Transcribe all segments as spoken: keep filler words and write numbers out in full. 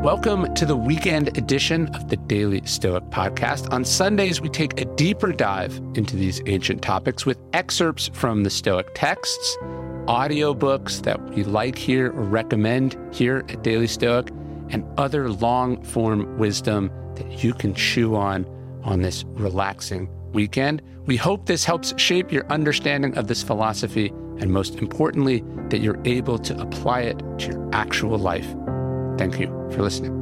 Welcome to the weekend edition of the Daily Stoic Podcast. On Sundays, we take a deeper dive into these ancient topics with excerpts from the Stoic texts, audiobooks that we like here or recommend here at Daily Stoic, and other long-form wisdom that you can chew on on this relaxing weekend. We hope this helps shape your understanding of this philosophy, and most importantly, that you're able to apply it to your actual life. Thank you for listening.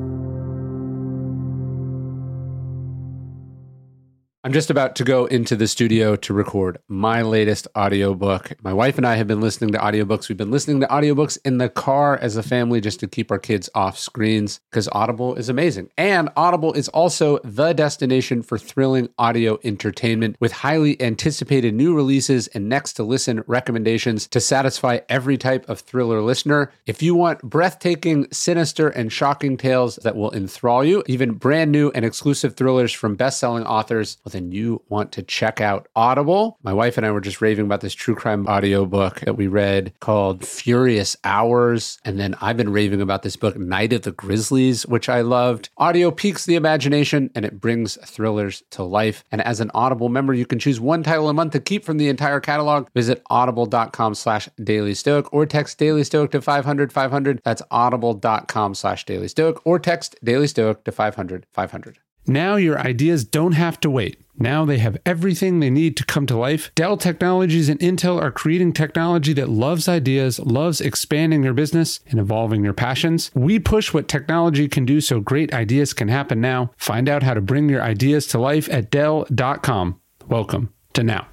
I'm just about to go into the studio to record my latest audiobook. My wife and I have been listening to audiobooks. We've been listening to audiobooks in the car as a family just to keep our kids off screens because Audible is amazing. And Audible is also the destination for thrilling audio entertainment with highly anticipated new releases and next to listen recommendations to satisfy every type of thriller listener. If you want breathtaking, sinister, and shocking tales that will enthrall you, even brand new and exclusive thrillers from best-selling authors, then you want to check out Audible. My wife and I were just raving about this true crime audiobook that we read called Furious Hours. And then I've been raving about this book, Night of the Grizzlies, which I loved. Audio piques the imagination and it brings thrillers to life. And as an Audible member, you can choose one title a month to keep from the entire catalog. Visit audible.com slash Daily Stoic or text Daily Stoic to five hundred five hundred. That's audible.com slash Daily Stoic or text Daily Stoic to five hundred five hundred. Now your ideas don't have to wait. Now they have everything they need to come to life. Dell Technologies and Intel are creating technology that loves ideas, loves expanding your business and evolving your passions. We push what technology can do so great ideas can happen now. Find out how to bring your ideas to life at Dell dot com. Welcome to now.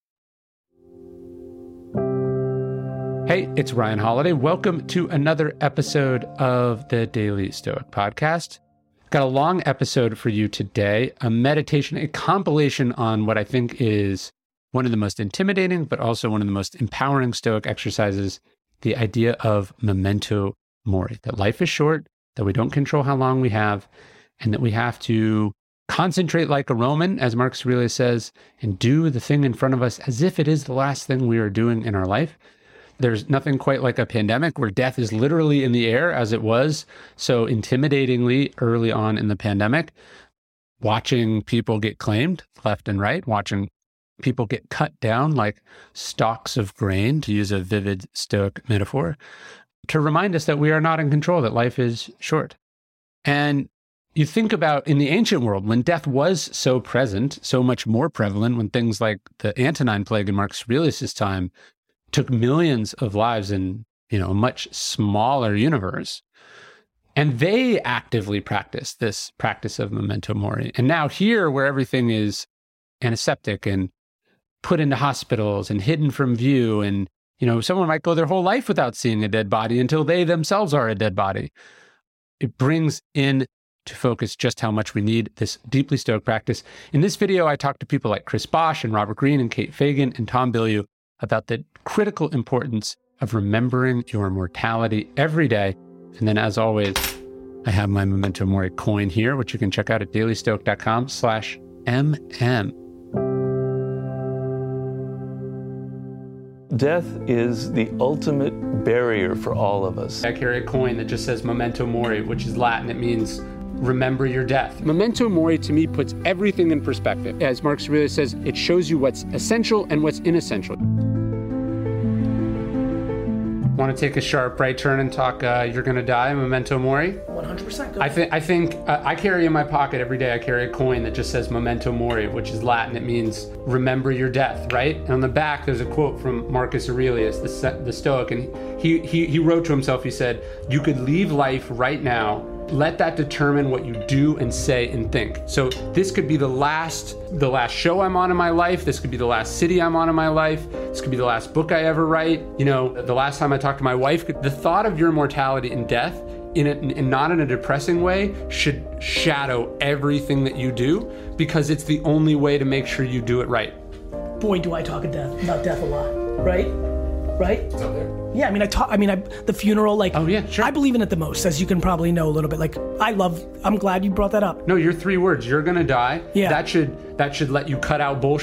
Hey, it's Ryan Holiday. Welcome to another episode of the Daily Stoic Podcast. Got a long episode for you today, a meditation, a compilation on what I think is one of the most intimidating, but also one of the most empowering Stoic exercises, the idea of memento mori, that life is short, that we don't control how long we have, and that we have to concentrate like a Roman, as Marcus Aurelius says, and do the thing in front of us as if it is the last thing we are doing in our life. There's nothing quite like a pandemic where death is literally in the air as it was so intimidatingly early on in the pandemic. Watching people get claimed left and right, watching people get cut down like stalks of grain, to use a vivid Stoic metaphor, to remind us that we are not in control, that life is short. And you think about in the ancient world, when death was so present, so much more prevalent, when things like the Antonine Plague in Marcus Aurelius' time took millions of lives in, you know, a much smaller universe. And they actively practiced this practice of memento mori. And now here, where everything is antiseptic and put into hospitals and hidden from view, and, you know, someone might go their whole life without seeing a dead body until they themselves are a dead body. It brings in to focus just how much we need this deeply Stoic practice. In this video, I talked to people like Chris Bosch and Robert Greene and Kate Fagan and Tom Bilyeu about the critical importance of remembering your mortality every day. And then, as always, I have my memento mori coin here, which you can check out at dailystoic.com slash mm. Death is the ultimate barrier for all of us. I carry a coin that just says memento mori, which is Latin. It means remember your death. Memento mori to me puts everything in perspective. As Marcus Aurelius says, it shows you what's essential and what's inessential. Want to take a sharp right turn and talk uh, You're Gonna Die, Memento Mori? one hundred percent. Go I, th- I think uh, I carry in my pocket every day, I carry a coin that just says Memento Mori, which is Latin. It means remember your death, right? And on the back, there's a quote from Marcus Aurelius, the, the Stoic, and he, he, he wrote to himself, he said, you could leave life right now. Let that determine what you do and say and think. So this could be the last the last show I'm on in my life. This could be the last city I'm on in my life. This could be the last book I ever write. You know, the last time I talked to my wife. The thought of your mortality and death, in a, and not in a depressing way, should shadow everything that you do, because it's the only way to make sure you do it right. Boy, do I talk of death, about death a lot, right? Right? It's up there. Yeah, I mean, I talk. I mean, I, the funeral, like, oh yeah, sure. I believe in it the most, as you can probably know a little bit. Like, I love. I'm glad you brought that up. No, your three words. You're gonna die. Yeah. That should that should let you cut out bullshit.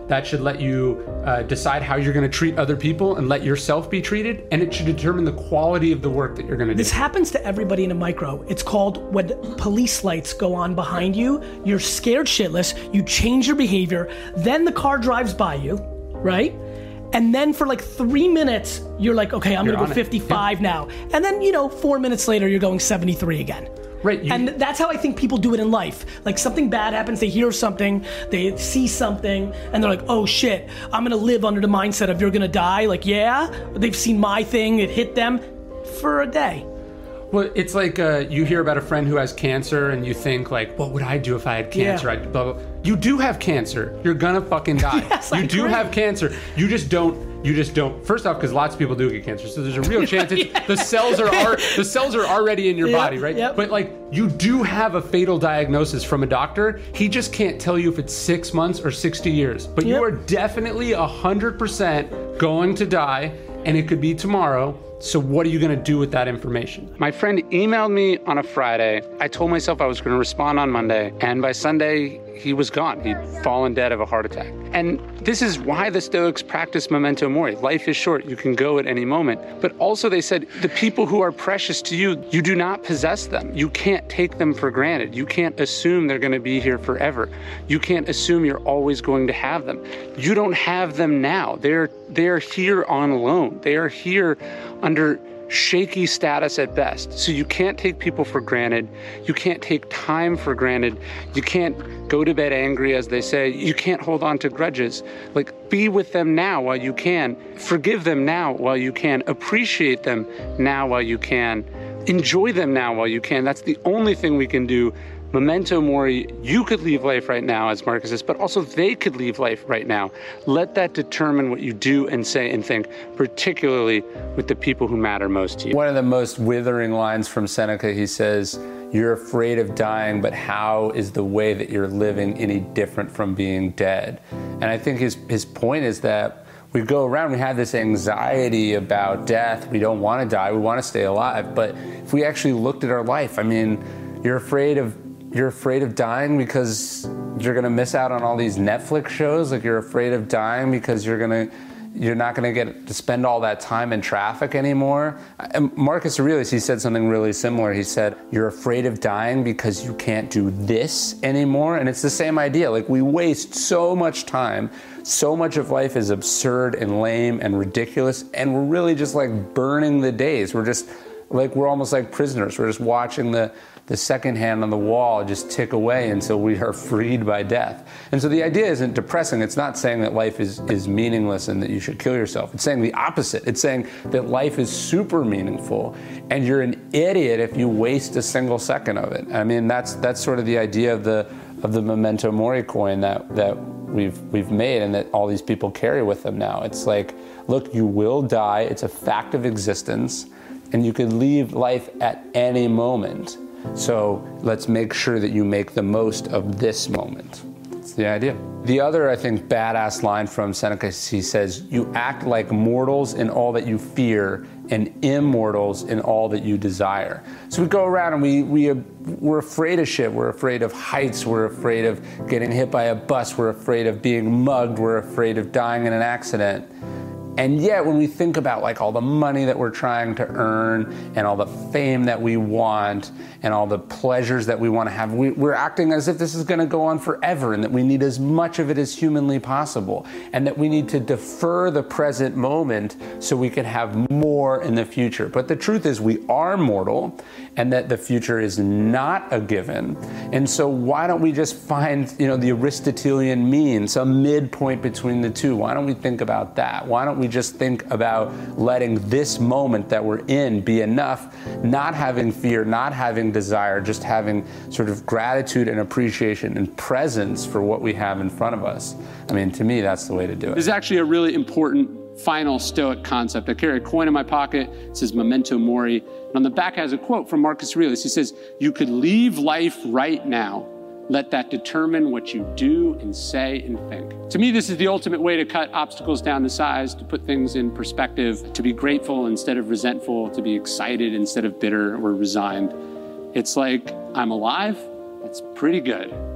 That should let you uh, decide how you're going to treat other people and let yourself be treated. And it should determine the quality of the work that you're going to do. This happens to everybody in a micro. It's called when police lights go on behind you, you're scared shitless, you change your behavior, then the car drives by you, right? And then for like three minutes, you're like, okay, I'm You're gonna go on it. fifty-five Yeah. now. And then, you know, four minutes later, you're going seventy-three again. Right. You, And that's how I think people do it in life. Like something bad happens, they hear something, they see something, and they're like, oh shit, I'm gonna live under the mindset of you're gonna die. Like, yeah, they've seen my thing, it hit them for a day. Well, it's like uh, you hear about a friend who has cancer and you think like, what would I do if I had cancer? Yeah. I'd blah, blah. You do have cancer. You're gonna fucking die. Yes, you I do agree. have cancer. You just don't. You just don't. First off, because lots of people do get cancer, so there's a real chance it's, Yeah. the cells are ar- the cells are already in your Yep, body, right? yep. But like, you do have a fatal diagnosis from a doctor. He just can't tell you if it's six months or sixty years. But Yep. you are definitely a hundred percent going to die, and it could be tomorrow. So what are you going to do with that information? My friend emailed me on a Friday. I told myself I was going to respond on Monday, and by Sunday, he was gone. He'd fallen dead of a heart attack. And this is why the Stoics practice memento mori. Life is short. You can go at any moment. But also they said, the people who are precious to you, you do not possess them. You can't take them for granted. You can't assume they're going to be here forever. You can't assume you're always going to have them. You don't have them now. They're, they're here on loan. They are here under shaky status at best. So you can't take people for granted. You can't take time for granted. You can't go to bed angry, as they say. You can't hold on to grudges. Like, be with them now while you can. Forgive them now while you can. Appreciate them now while you can. Enjoy them now while you can. That's the only thing we can do. Memento mori, you could leave life right now, as Marcus says, but also they could leave life right now. Let that determine what you do and say and think, particularly with the people who matter most to you. One of the most withering lines from Seneca, he says, you're afraid of dying, but how is the way that you're living any different from being dead? And I think his, his point is that we go around, we have this anxiety about death. We don't want to die, we want to stay alive. But if we actually looked at our life, I mean, you're afraid of You're afraid of dying because you're gonna miss out on all these Netflix shows. Like, you're afraid of dying because you're gonna, you're not gonna get to spend all that time in traffic anymore. And Marcus Aurelius, he said something really similar. He said, you're afraid of dying because you can't do this anymore. And it's the same idea. Like, we waste so much time. So much of life is absurd and lame and ridiculous. And we're really just like burning the days. We're just like, we're almost like prisoners. We're just watching the the second hand on the wall just tick away until we are freed by death. And so the idea isn't depressing. It's not saying that life is, is meaningless and that you should kill yourself. It's saying the opposite. It's saying that life is super meaningful and you're an idiot if you waste a single second of it. I mean, that's that's sort of the idea of the of the memento mori coin that that we've we've made and that all these people carry with them now. It's like, look, you will die. It's a fact of existence, and you could leave life at any moment. So let's make sure that you make the most of this moment. That's the idea. The other, I think, badass line from Seneca, he says, you act like mortals in all that you fear and immortals in all that you desire. So we go around and we, we, uh, we're afraid of shit. We're afraid of heights. We're afraid of getting hit by a bus. We're afraid of being mugged. We're afraid of dying in an accident. And yet, when we think about like all the money that we're trying to earn and all the fame that we want and all the pleasures that we want to have, we, we're acting as if this is going to go on forever and that we need as much of it as humanly possible and that we need to defer the present moment so we can have more in the future. But the truth is we are mortal and that the future is not a given. And so why don't we just find, you know, the Aristotelian mean, some midpoint between the two? Why don't we think about that? Why don't we just think about letting this moment that we're in be enough, not having fear, not having desire, just having sort of gratitude and appreciation and presence for what we have in front of us. I mean, to me, that's the way to do it. This is actually a really important final Stoic concept. I carry a coin in my pocket. It says memento mori. And on the back has a quote from Marcus Aurelius. He says, you could leave life right now. Let that determine what you do and say and think. To me, this is the ultimate way to cut obstacles down to size, to put things in perspective, to be grateful instead of resentful, to be excited instead of bitter or resigned. It's like, I'm alive. That's pretty good.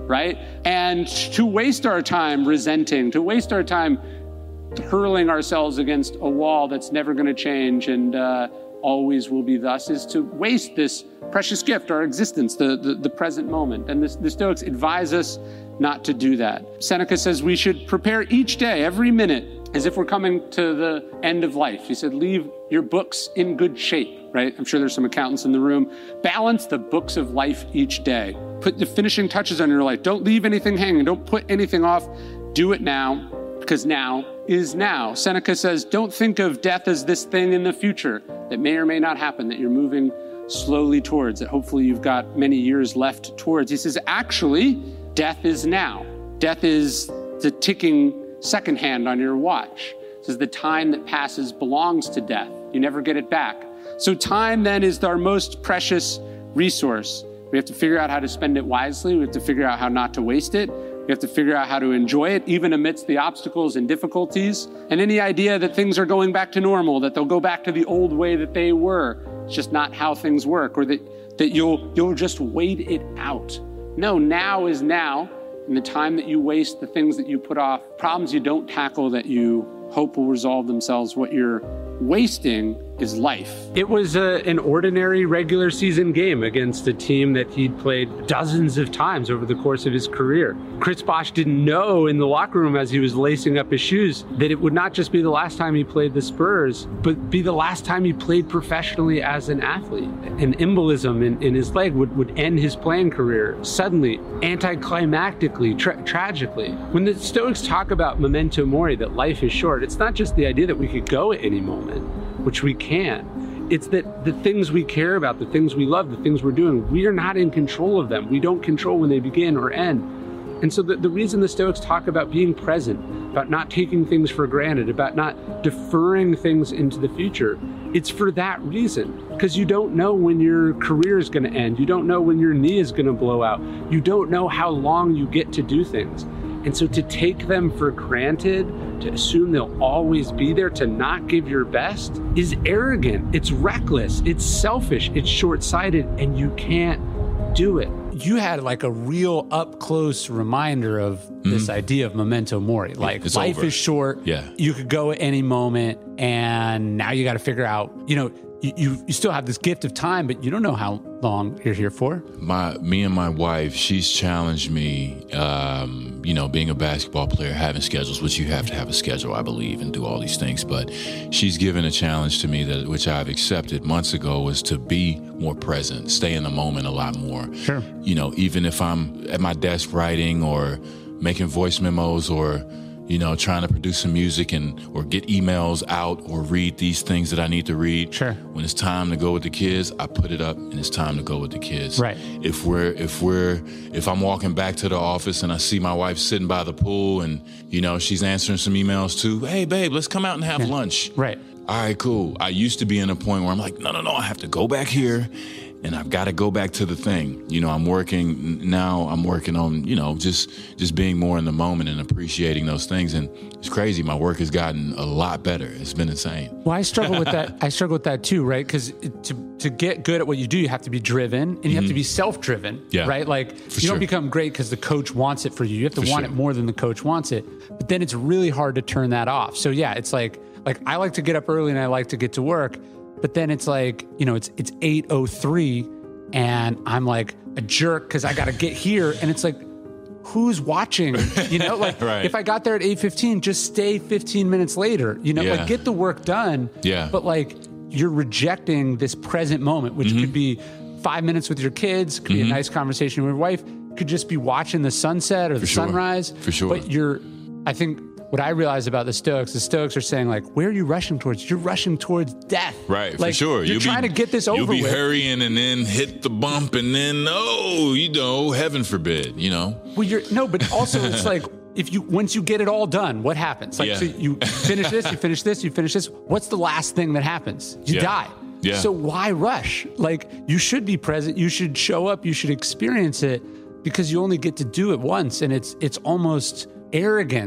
right? And to waste our time resenting, to waste our time hurling ourselves against a wall that's never going to change and uh, always will be thus, is to waste this precious gift, our existence, the, the, the present moment. And this, the Stoics advise us not to do that. Seneca says we should prepare each day, every minute, as if we're coming to the end of life. He said, leave your books in good shape, right? I'm sure there's some accountants in the room. Balance the books of life each day. Put the finishing touches on your life. Don't leave anything hanging. Don't put anything off. Do it now, because now is now. Seneca says, don't think of death as this thing in the future that may or may not happen, that you're moving slowly towards, that hopefully you've got many years left towards. He says, actually, death is now. Death is the ticking second hand on your watch. It says the time that passes belongs to death. You never get it back. So time then is our most precious resource. We have to figure out how to spend it wisely. We have to figure out how not to waste it. We have to figure out how to enjoy it, even amidst the obstacles and difficulties. And any idea that things are going back to normal, that they'll go back to the old way that they were, it's just not how things work, or that, that you'll, you'll just wait it out. No, now is now. And the time that you waste, the things that you put off, problems you don't tackle that you hope will resolve themselves, what you're wasting is life. It was a, an ordinary regular season game against a team that he'd played dozens of times over the course of his career. Chris Bosh didn't know in the locker room as he was lacing up his shoes that it would not just be the last time he played the Spurs, but be the last time he played professionally as an athlete. An embolism in, in his leg would, would end his playing career suddenly, anticlimactically, tra- tragically. When the Stoics talk about memento mori, that life is short, it's not just the idea that we could go at any moment, which we can. It's that the things we care about, the things we love, the things we're doing, we are not in control of them. We don't control when they begin or end. And so the, the reason the Stoics talk about being present, about not taking things for granted, about not deferring things into the future, it's for that reason. Because you don't know when your career is going to end. You don't know when your knee is going to blow out. You don't know how long you get to do things. And so to take them for granted, to assume they'll always be there, to not give your best, is arrogant. It's reckless. It's selfish. It's short-sighted, and you can't do it. You had like a real up-close reminder of mm-hmm. this idea of memento mori. Like it's life over. is short. Yeah. You could go at any moment, and now you got to figure out, you know, you, you you still have this gift of time, but you don't know how long you're here for. My, me and my wife, she's challenged me, um, you know, being a basketball player, having schedules, which you have to have a schedule, I believe, and do all these things. But she's given a challenge to me that, which I've accepted months ago, was to be more present, stay in the moment a lot more. Sure. You know, even if I'm at my desk writing or making voice memos or, you know, trying to produce some music and or get emails out or read these things that I need to read. Sure. When it's time to go with the kids, I put it up and it's time to go with the kids. Right. If we're if we're if I'm walking back to the office and I see my wife sitting by the pool and, you know, she's answering some emails too, hey babe, let's come out and have yeah. lunch. Right. All right, cool. I used to be in a point where I'm like, no, no, no, I have to go back here. And I've got to go back to the thing. You know, I'm working now. I'm working on, you know, just just being more in the moment and appreciating those things. And it's crazy. My work has gotten a lot better. It's been insane. Well, I struggle with that. I struggle with that too, right? Because to to get good at what you do, you have to be driven and you mm-hmm. have to be self-driven, yeah. right? Like for you sure. don't become great because the coach wants it for you. You have to for want sure. it more than the coach wants it. But then it's really hard to turn that off. So yeah, it's like like I like to get up early and I like to get to work, but then it's like, you know, it's it's eight oh three. And I'm like a jerk because I got to get here. And it's like, who's watching? You know, like right. if I got there at eight fifteen, just stay fifteen minutes later, you know, yeah. like get the work done. Yeah. But like you're rejecting this present moment, which mm-hmm. could be five minutes with your kids, could mm-hmm. be a nice conversation with your wife, could just be watching the sunset or For the sure. sunrise. For sure. But you're, I think, what I realize about the Stoics, the Stoics are saying, like, where are you rushing towards? You're rushing towards death. Right, like, for sure. You're you'll trying be, to get this over with. You'll be with. hurrying and then hit the bump and then, oh, you know, heaven forbid, you know? Well, you're, no, but also it's like, if you, once you get it all done, what happens? Like, yeah. so you finish this, you finish this, you finish this. What's the last thing that happens? You yeah. die. Yeah. So why rush? Like, you should be present. You should show up. You should experience it because you only get to do it once. And it's, it's almost arrogant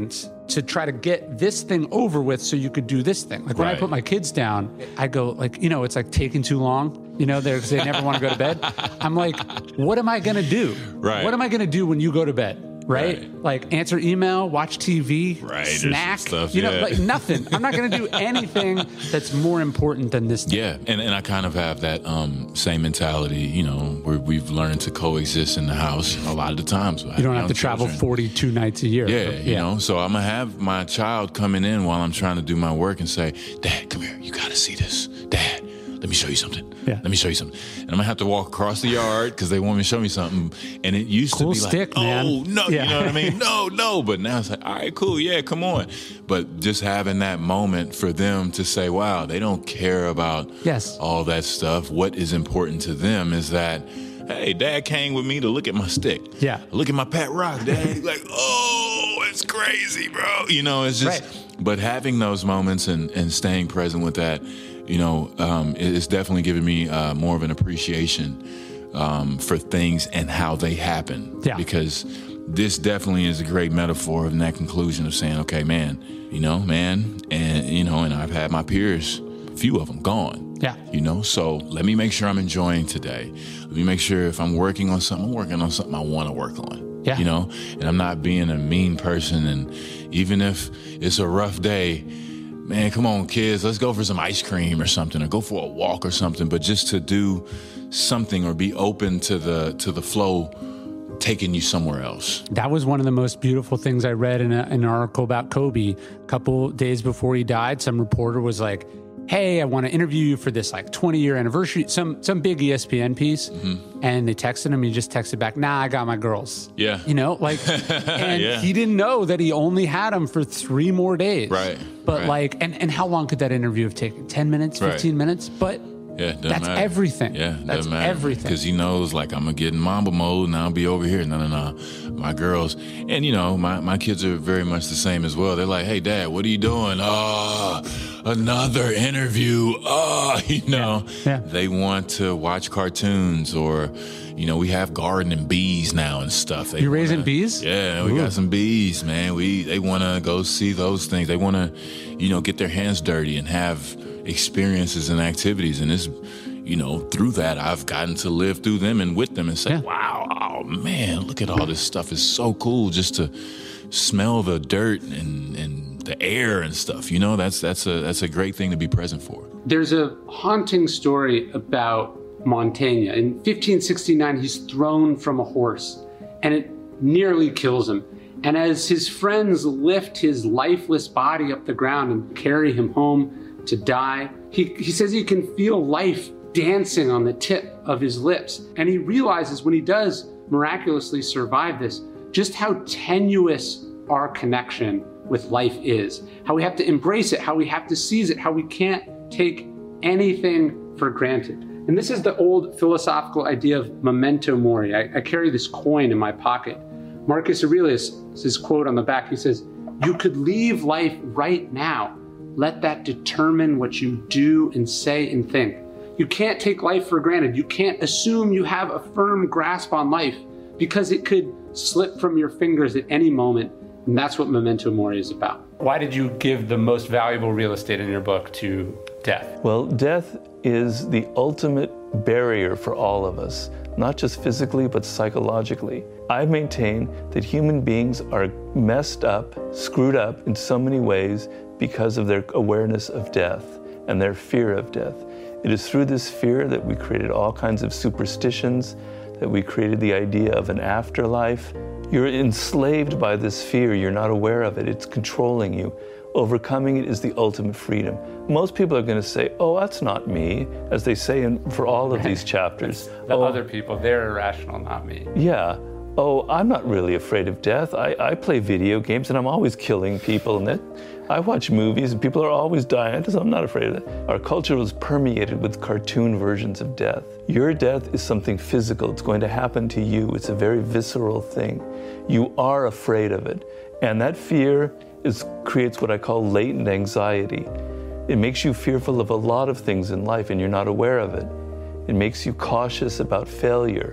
to try to get this thing over with so you could do this thing. Like when Right. I put my kids down, I go like, you know, it's like taking too long, you know, because they never want to go to bed. I'm like, what am I going to do? Right. What am I going to do when you go to bed? Right? Right. Like answer email, watch T V, Right, there's snack, some stuff, you know, yeah. like nothing. I'm not going to do anything that's more important than this. Yeah, and, and I kind of have that um, same mentality, you know, where we've learned to coexist in the house a lot of the times. You don't have to travel forty-two nights a year. Yeah, you know, so I'm going to have my child coming in while I'm trying to do my work and say, Dad, come here, you got to see this. Dad, let me show you something. Yeah. Let me show you something. And I'm going to have to walk across the yard because they want me to show me something. And it used Cool to be stick, like, man. oh, no, Yeah. you know what I mean? No, no. But now it's like, all right, cool. Yeah, come on. But just having that moment for them to say, wow, they don't care about Yes. all that stuff. What is important to them is that, hey, Dad came with me to look at my stick. Yeah. Look at my pet rock, Dad. He's like, oh, it's crazy, bro. You know, it's just, Right. but having those moments and, and staying present with that, you know, um, it's definitely given me uh, more of an appreciation um, for things and how they happen. Yeah. Because this definitely is a great metaphor of that conclusion of saying, okay, man, you know, man, and, you know, and I've had my peers, a few of them gone. Yeah. You know, so let me make sure I'm enjoying today. Let me make sure if I'm working on something, I'm working on something I want to work on. Yeah. You know, and I'm not being a mean person. And even if it's a rough day, man, come on, kids, let's go for some ice cream or something, or go for a walk or something. But just to do something or be open to the to the flow taking you somewhere else. That was one of the most beautiful things I read in, a, in an article about Kobe. A couple days before he died, some reporter was like, hey, I want to interview you for this like twenty year anniversary, some some big E S P N piece. Mm-hmm. And they texted him, he just texted back, nah, I got my girls. Yeah. You know, like, and Yeah. he didn't know that he only had them for three more days. Right. But right. like, and, and how long could that interview have taken? ten minutes, fifteen Right. minutes? But that's Yeah, doesn't matter. everything. Yeah, that's doesn't matter. everything. Because he knows, like, I'm going to get in Mamba mode and I'll be over here. No, no, no. My girls. And, you know, my, my kids are very much the same as well. They're like, hey, Dad, what are you doing? Oh, another interview. Oh, you know. Yeah. Yeah. They want to watch cartoons or, you know, we have garden and bees now and stuff. They You raising wanna- bees? Yeah, we Ooh. got some bees, man. We They want to go see those things. They want to, you know, get their hands dirty and have experiences and activities. And it's, you know, through that, I've gotten to live through them and with them and say, Yeah. wow, oh, man, look at all this stuff. It's so cool just to smell the dirt and, and the air and stuff. You know, that's that's a that's a great thing to be present for. There's a haunting story about Montaigne. In fifteen sixty-nine, he's thrown from a horse, and it nearly kills him. And as his friends lift his lifeless body up the ground and carry him home to die, he, he says he can feel life dancing on the tip of his lips. And he realizes when he does miraculously survive this, just how tenuous our connection with life is, how we have to embrace it, how we have to seize it, how we can't take anything for granted. And this is the old philosophical idea of memento mori. I, I carry this coin in my pocket. Marcus Aurelius, his quote on the back, he says, "You could leave life right now. Let that determine what you do and say and think." You can't take life for granted. You can't assume you have a firm grasp on life because it could slip from your fingers at any moment. And that's what memento mori is about. Why did you give the most valuable real estate in your book to death? Well, death is the ultimate barrier for all of us, not just physically, but psychologically. I maintain that human beings are messed up, screwed up in so many ways because of their awareness of death and their fear of death. It is through this fear that we created all kinds of superstitions, that we created the idea of an afterlife. You're enslaved by this fear. You're not aware of it. It's controlling you. Overcoming it is the ultimate freedom. Most people are going to say, oh, that's not me, as they say in, for all of these chapters. The oh, other people, they're irrational, not me. Yeah. Oh, I'm not really afraid of death. I, I play video games and I'm always killing people in it. I watch movies and people are always dying. I'm not afraid of it. Our culture was permeated with cartoon versions of death. Your death is something physical. It's going to happen to you. It's a very visceral thing. You are afraid of it. And that fear is, creates what I call latent anxiety. It makes you fearful of a lot of things in life and you're not aware of it. It makes you cautious about failure.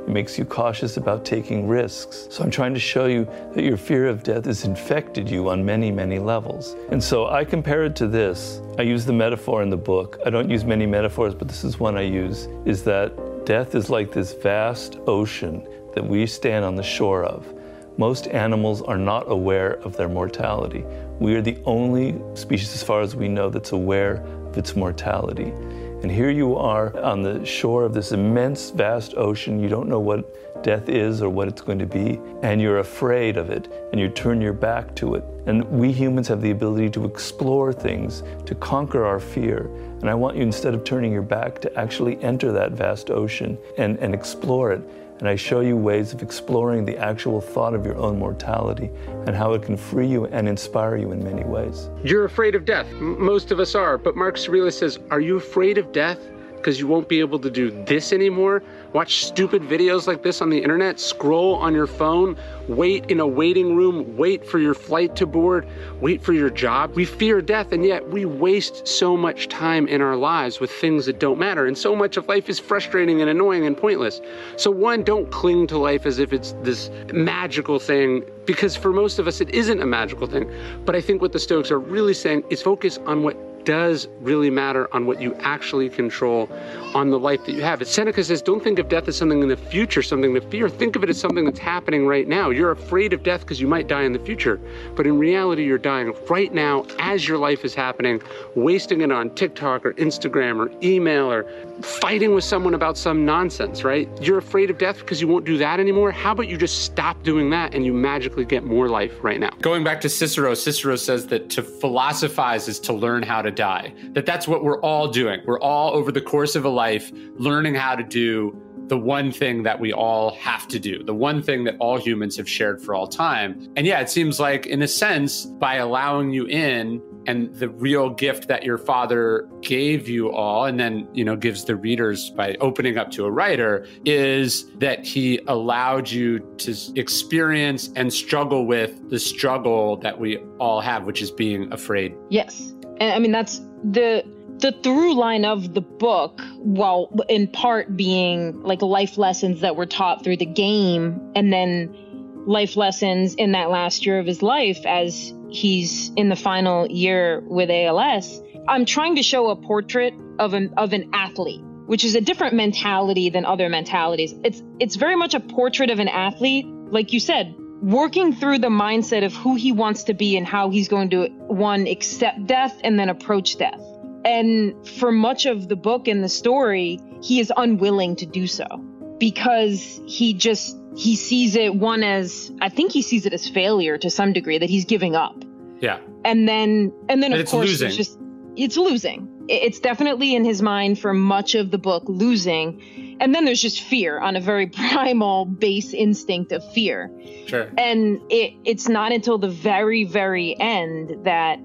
It makes you cautious about taking risks. So I'm trying to show you that your fear of death has infected you on many, many levels. And so I compare it to this. I use the metaphor in the book. I don't use many metaphors, but this is one I use, is that death is like this vast ocean that we stand on the shore of. Most animals are not aware of their mortality. We are the only species, as far as we know, that's aware of its mortality. And here you are on the shore of this immense, vast ocean. You don't know what death is or what it's going to be, and you're afraid of it, and you turn your back to it. And we humans have the ability to explore things, to conquer our fear. And I want you, instead of turning your back, to actually enter that vast ocean and, and explore it. And I show you ways of exploring the actual thought of your own mortality and how it can free you and inspire you in many ways. You're afraid of death. M- most of us are. But Marcus Aurelius says, are you afraid of death because you won't be able to do this anymore? Watch stupid videos like this on the internet, scroll on your phone, wait in a waiting room, wait for your flight to board, wait for your job. We fear death, and yet we waste so much time in our lives with things that don't matter. And so much of life is frustrating and annoying and pointless. So one, don't cling to life as if it's this magical thing, because for most of us, it isn't a magical thing. But I think what the Stoics are really saying is focus on what does really matter, on what you actually control, on the life that you have. Seneca says, don't think of death as something in the future, something to fear. Think of it as something that's happening right now. You're afraid of death because you might die in the future, but in reality, you're dying right now as your life is happening, wasting it on TikTok or Instagram or email or fighting with someone about some nonsense, right? You're afraid of death because you won't do that anymore. How about you just stop doing that and you magically get more life right now? Going back to Cicero, Cicero says that to philosophize is to learn how to die, that that's what we're all doing. We're all over the course of a life learning how to do the one thing that we all have to do, the one thing that all humans have shared for all time. And yeah, it seems like in a sense, by allowing you in, and the real gift that your father gave you all, and then, you know, gives the readers by opening up to a writer, is that he allowed you to experience and struggle with the struggle that we all have, which is being afraid. Yes. And I mean, that's the the through line of the book, while in part being like life lessons that were taught through the game, and then life lessons in that last year of his life as he's in the final year with A L S. I'm trying to show a portrait of an of an athlete, which is a different mentality than other mentalities. It's it's very much a portrait of an athlete, like you said, working through the mindset of who he wants to be and how he's going to, one, accept death and then approach death. And for much of the book and the story, he is unwilling to do so because he just, he sees it, one, as, I think he sees it as failure to some degree, that he's giving up. Yeah. And then, and then but of it's course, losing. it's just, it's losing. It's definitely in his mind for much of the book, losing. And then there's just fear on a very primal base instinct of fear. Sure. And it, it's not until the very, very end that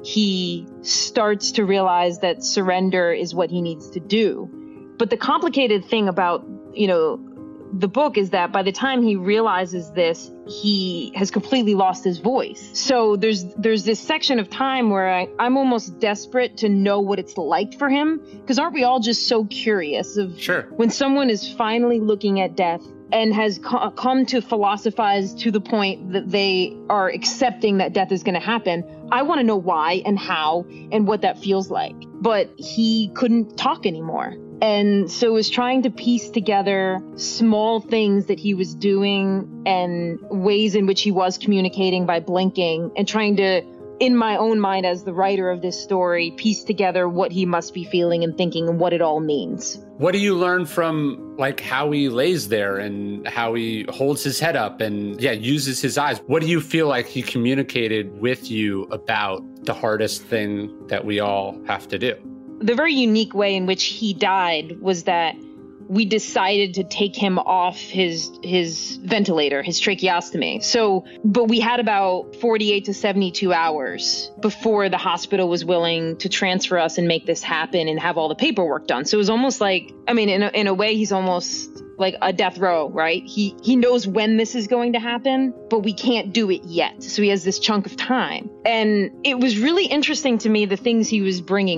he starts to realize that surrender is what he needs to do. But the complicated thing about, you know, the book is that by the time he realizes this, he has completely lost his voice. So there's there's this section of time where I, I'm almost desperate to know what it's like for him. Because aren't we all just so curious of Sure. when someone is finally looking at death and has co- come to philosophize to the point that they are accepting that death is going to happen? I want to know why and how and what that feels like. But he couldn't talk anymore. And so was trying to piece together small things that he was doing and ways in which he was communicating by blinking, and trying to, in my own mind as the writer of this story, piece together what he must be feeling and thinking and what it all means. What do you learn from like how he lays there and how he holds his head up and yeah, uses his eyes? What do you feel like he communicated with you about the hardest thing that we all have to do? The very unique way in which he died was that we decided to take him off his his ventilator, his tracheostomy. So, but we had about forty-eight to seventy-two hours before the hospital was willing to transfer us and make this happen and have all the paperwork done. So it was almost like, I mean, in a, in a way, he's almost like a death row, right? He he knows when this is going to happen, but we can't do it yet. So he has this chunk of time. And it was really interesting to me, the things he was bringing up,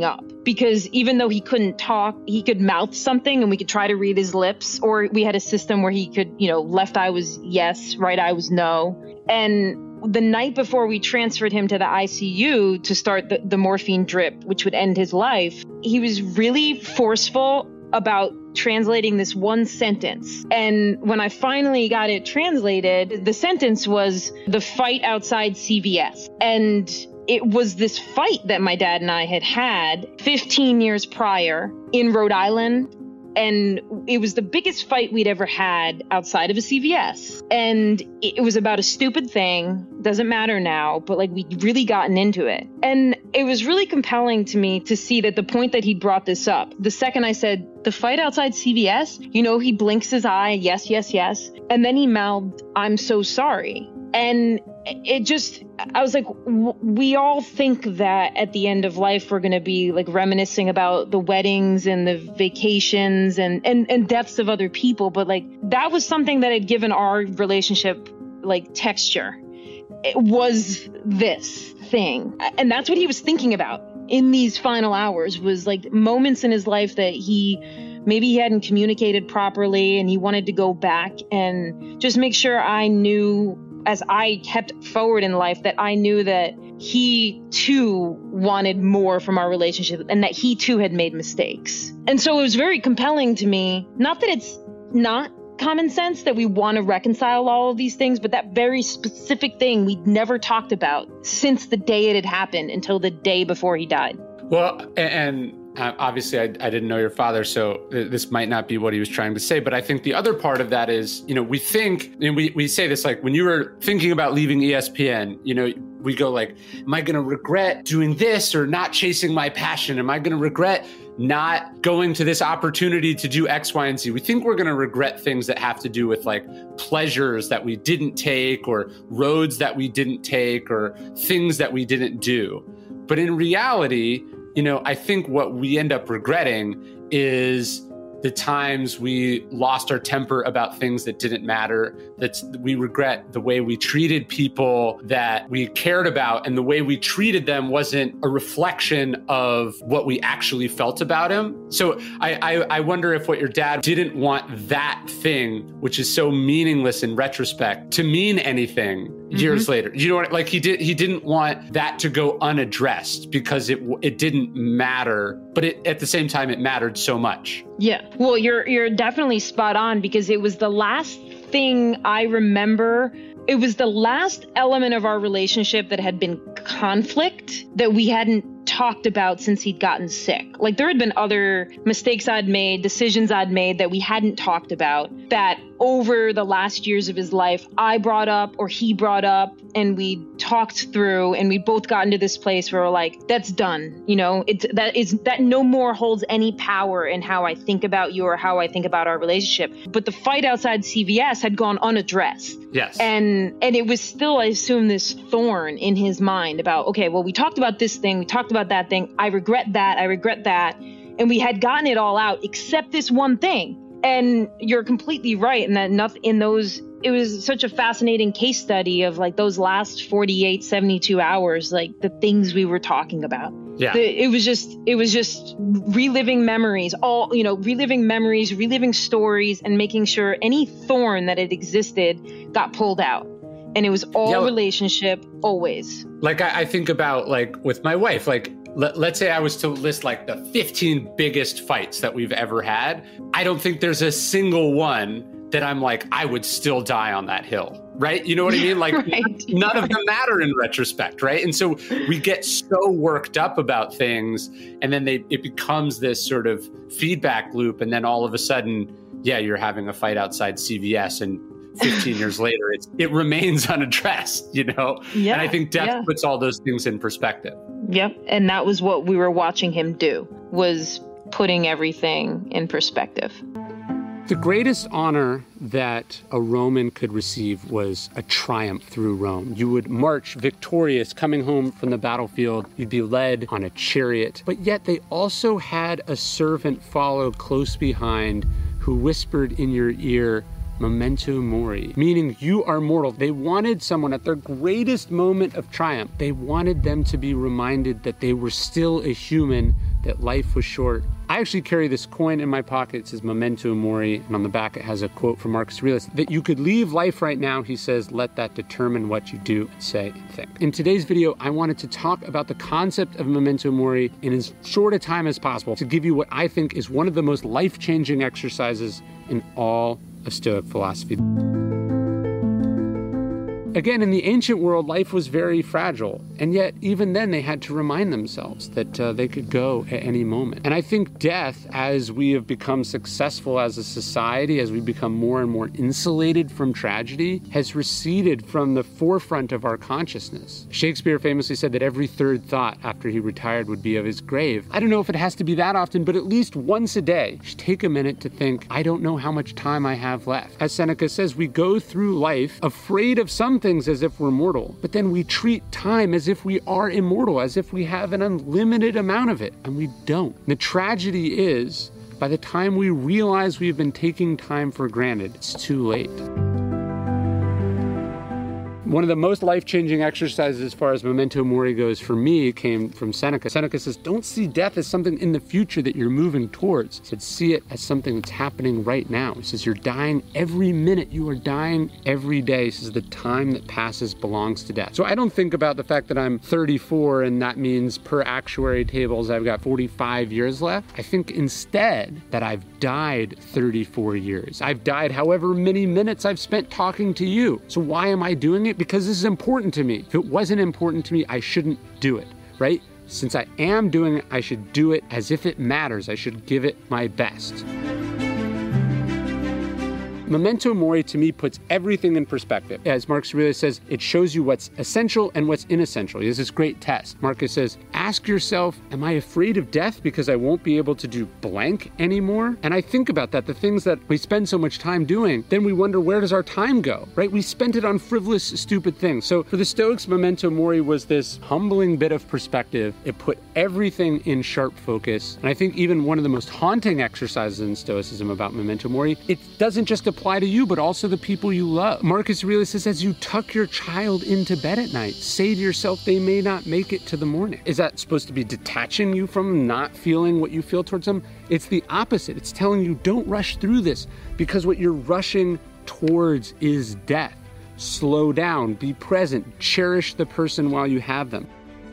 because even though he couldn't talk, he could mouth something and we could try to read his lips, or we had a system where he could, you know, left eye was yes, right eye was no. And the night before we transferred him to the I C U to start the, the morphine drip, which would end his life, he was really forceful about translating this one sentence. And when I finally got it translated, the sentence was the fight outside C V S. And it was this fight that my dad and I had had fifteen years prior in Rhode Island. And it was the biggest fight we'd ever had outside of a C V S. And it was about a stupid thing. Doesn't matter now, but like we'd really gotten into it. And it was really compelling to me to see that the point that he brought this up, the second I said, the fight outside C V S, you know, he blinks his eye, yes, yes, yes. And then he mouthed, I'm so sorry. And it just, I was like, we all think that at the end of life, we're going to be like reminiscing about the weddings and the vacations and, and, and deaths of other people. But like, that was something that had given our relationship like texture. It was this thing. And that's what he was thinking about in these final hours, was like moments in his life that he maybe he hadn't communicated properly, and he wanted to go back and just make sure I knew, as I kept forward in life, that I knew that he too wanted more from our relationship and that he too had made mistakes. And so it was very compelling to me, not that it's not common sense that we want to reconcile all of these things, but that very specific thing we'd never talked about since the day it had happened until the day before he died. Well, and Uh, obviously, I, I didn't know your father, so th- this might not be what he was trying to say. But I think the other part of that is, you know, we think, and we, we say this, like when you were thinking about leaving E S P N, you know, we go like, am I going to regret doing this or not chasing my passion? Am I going to regret not going to this opportunity to do X, Y, and Z? We think we're going to regret things that have to do with like pleasures that we didn't take, or roads that we didn't take, or things that we didn't do. But in reality, you know, I think what we end up regretting is the times we lost our temper about things that didn't matter. That's, we regret the way we treated people that we cared about, and the way we treated them wasn't a reflection of what we actually felt about him. So I, I, I wonder if what your dad didn't want that thing, which is so meaningless in retrospect, to mean anything mm-hmm. years later. You know what? Like he did, he didn't want that to go unaddressed because it it didn't matter, but it, at the same time, it mattered so much. Yeah. Well, you're you're definitely spot on, because it was the last thing I remember. It was the last element of our relationship that had been conflict that we hadn't talked about since he'd gotten sick. Like there had been other mistakes I'd made, decisions I'd made that we hadn't talked about, that over the last years of his life, I brought up or he brought up, and we talked through, and we both got into this place where we're like, that's done. You know, it's that is that no more holds any power in how I think about you or how I think about our relationship. But the fight outside C V S had gone unaddressed. Yes. And and it was still, I assume, this thorn in his mind about, okay, well, we talked about this thing, we talked about that thing. I regret that. I regret that. And we had gotten it all out except this one thing. And you're completely right in that nothing in those, it was such a fascinating case study of like those last forty-eight, seventy-two hours, like the things we were talking about. Yeah. The, it was just, it was just reliving memories, all, you know, reliving memories, reliving stories, and making sure any thorn that had existed got pulled out. And it was all yeah, relationship, always. Like I, I think about like with my wife, like let, let's say I was to list like the fifteen biggest fights that we've ever had. I don't think there's a single one that I'm like, I would still die on that hill, right? You know what I mean? Like right. none of them matter in retrospect, right? And so we get so worked up about things, and then they it becomes this sort of feedback loop. And then all of a sudden, yeah, you're having a fight outside C V S, and fifteen years later, it's, it remains unaddressed, you know? Yeah, and I think death yeah. puts all those things in perspective. Yep. And that was what we were watching him do, was putting everything in perspective. The greatest honor that a Roman could receive was a triumph through Rome. You would march victorious, coming home from the battlefield. You'd be led on a chariot. But yet they also had a servant follow close behind who whispered in your ear, memento mori, meaning you are mortal. They wanted someone at their greatest moment of triumph. They wanted them to be reminded that they were still a human that life was short. I actually carry this coin in my pocket. It says Memento Mori, and on the back it has a quote from Marcus Aurelius that you could leave life right now, he says, let that determine what you do, say, and think. In today's video, I wanted to talk about the concept of Memento Mori in as short a time as possible to give you what I think is one of the most life-changing exercises in all of Stoic philosophy. Again, in the ancient world, life was very fragile, and yet even then they had to remind themselves that uh, they could go at any moment. And I think death, as we have become successful as a society, as we become more and more insulated from tragedy, has receded from the forefront of our consciousness. Shakespeare famously said that every third thought after he retired would be of his grave. I don't know if it has to be that often, but at least once a day, just take a minute to think, I don't know how much time I have left. As Seneca says, we go through life afraid of something as if we're mortal, but then we treat time as if we are immortal, as if we have an unlimited amount of it, and we don't. The tragedy is, by the time we realize we've been taking time for granted, it's too late. One of the most life-changing exercises as far as Memento Mori goes for me came from Seneca. Seneca says, don't see death as something in the future that you're moving towards. He said, see it as something that's happening right now. He says, you're dying every minute. You are dying every day. He says, the time that passes belongs to death. So I don't think about the fact that I'm thirty-four and that means per actuary tables I've got forty-five years left. I think instead that I've died thirty-four years. I've died however many minutes I've spent talking to you. So why am I doing it? Because this is important to me. If it wasn't important to me, I shouldn't do it, right? Since I am doing it, I should do it as if it matters. I should give it my best. Memento Mori, to me, puts everything in perspective. As Marcus Aurelius says, it shows you what's essential and what's inessential. He has this great test. Marcus says, ask yourself, am I afraid of death because I won't be able to do blank anymore? And I think about that, the things that we spend so much time doing, then we wonder, where does our time go, right? We spent it on frivolous, stupid things. So for the Stoics, Memento Mori was this humbling bit of perspective. It put everything in sharp focus. And I think even one of the most haunting exercises in Stoicism about Memento Mori, it doesn't just apply to you, but also the people you love. Marcus Aurelius says, as you tuck your child into bed at night, say to yourself, they may not make it to the morning. Is that supposed to be detaching you from not feeling what you feel towards them? It's the opposite. It's telling you, don't rush through this, because what you're rushing towards is death. Slow down, be present, cherish the person while you have them.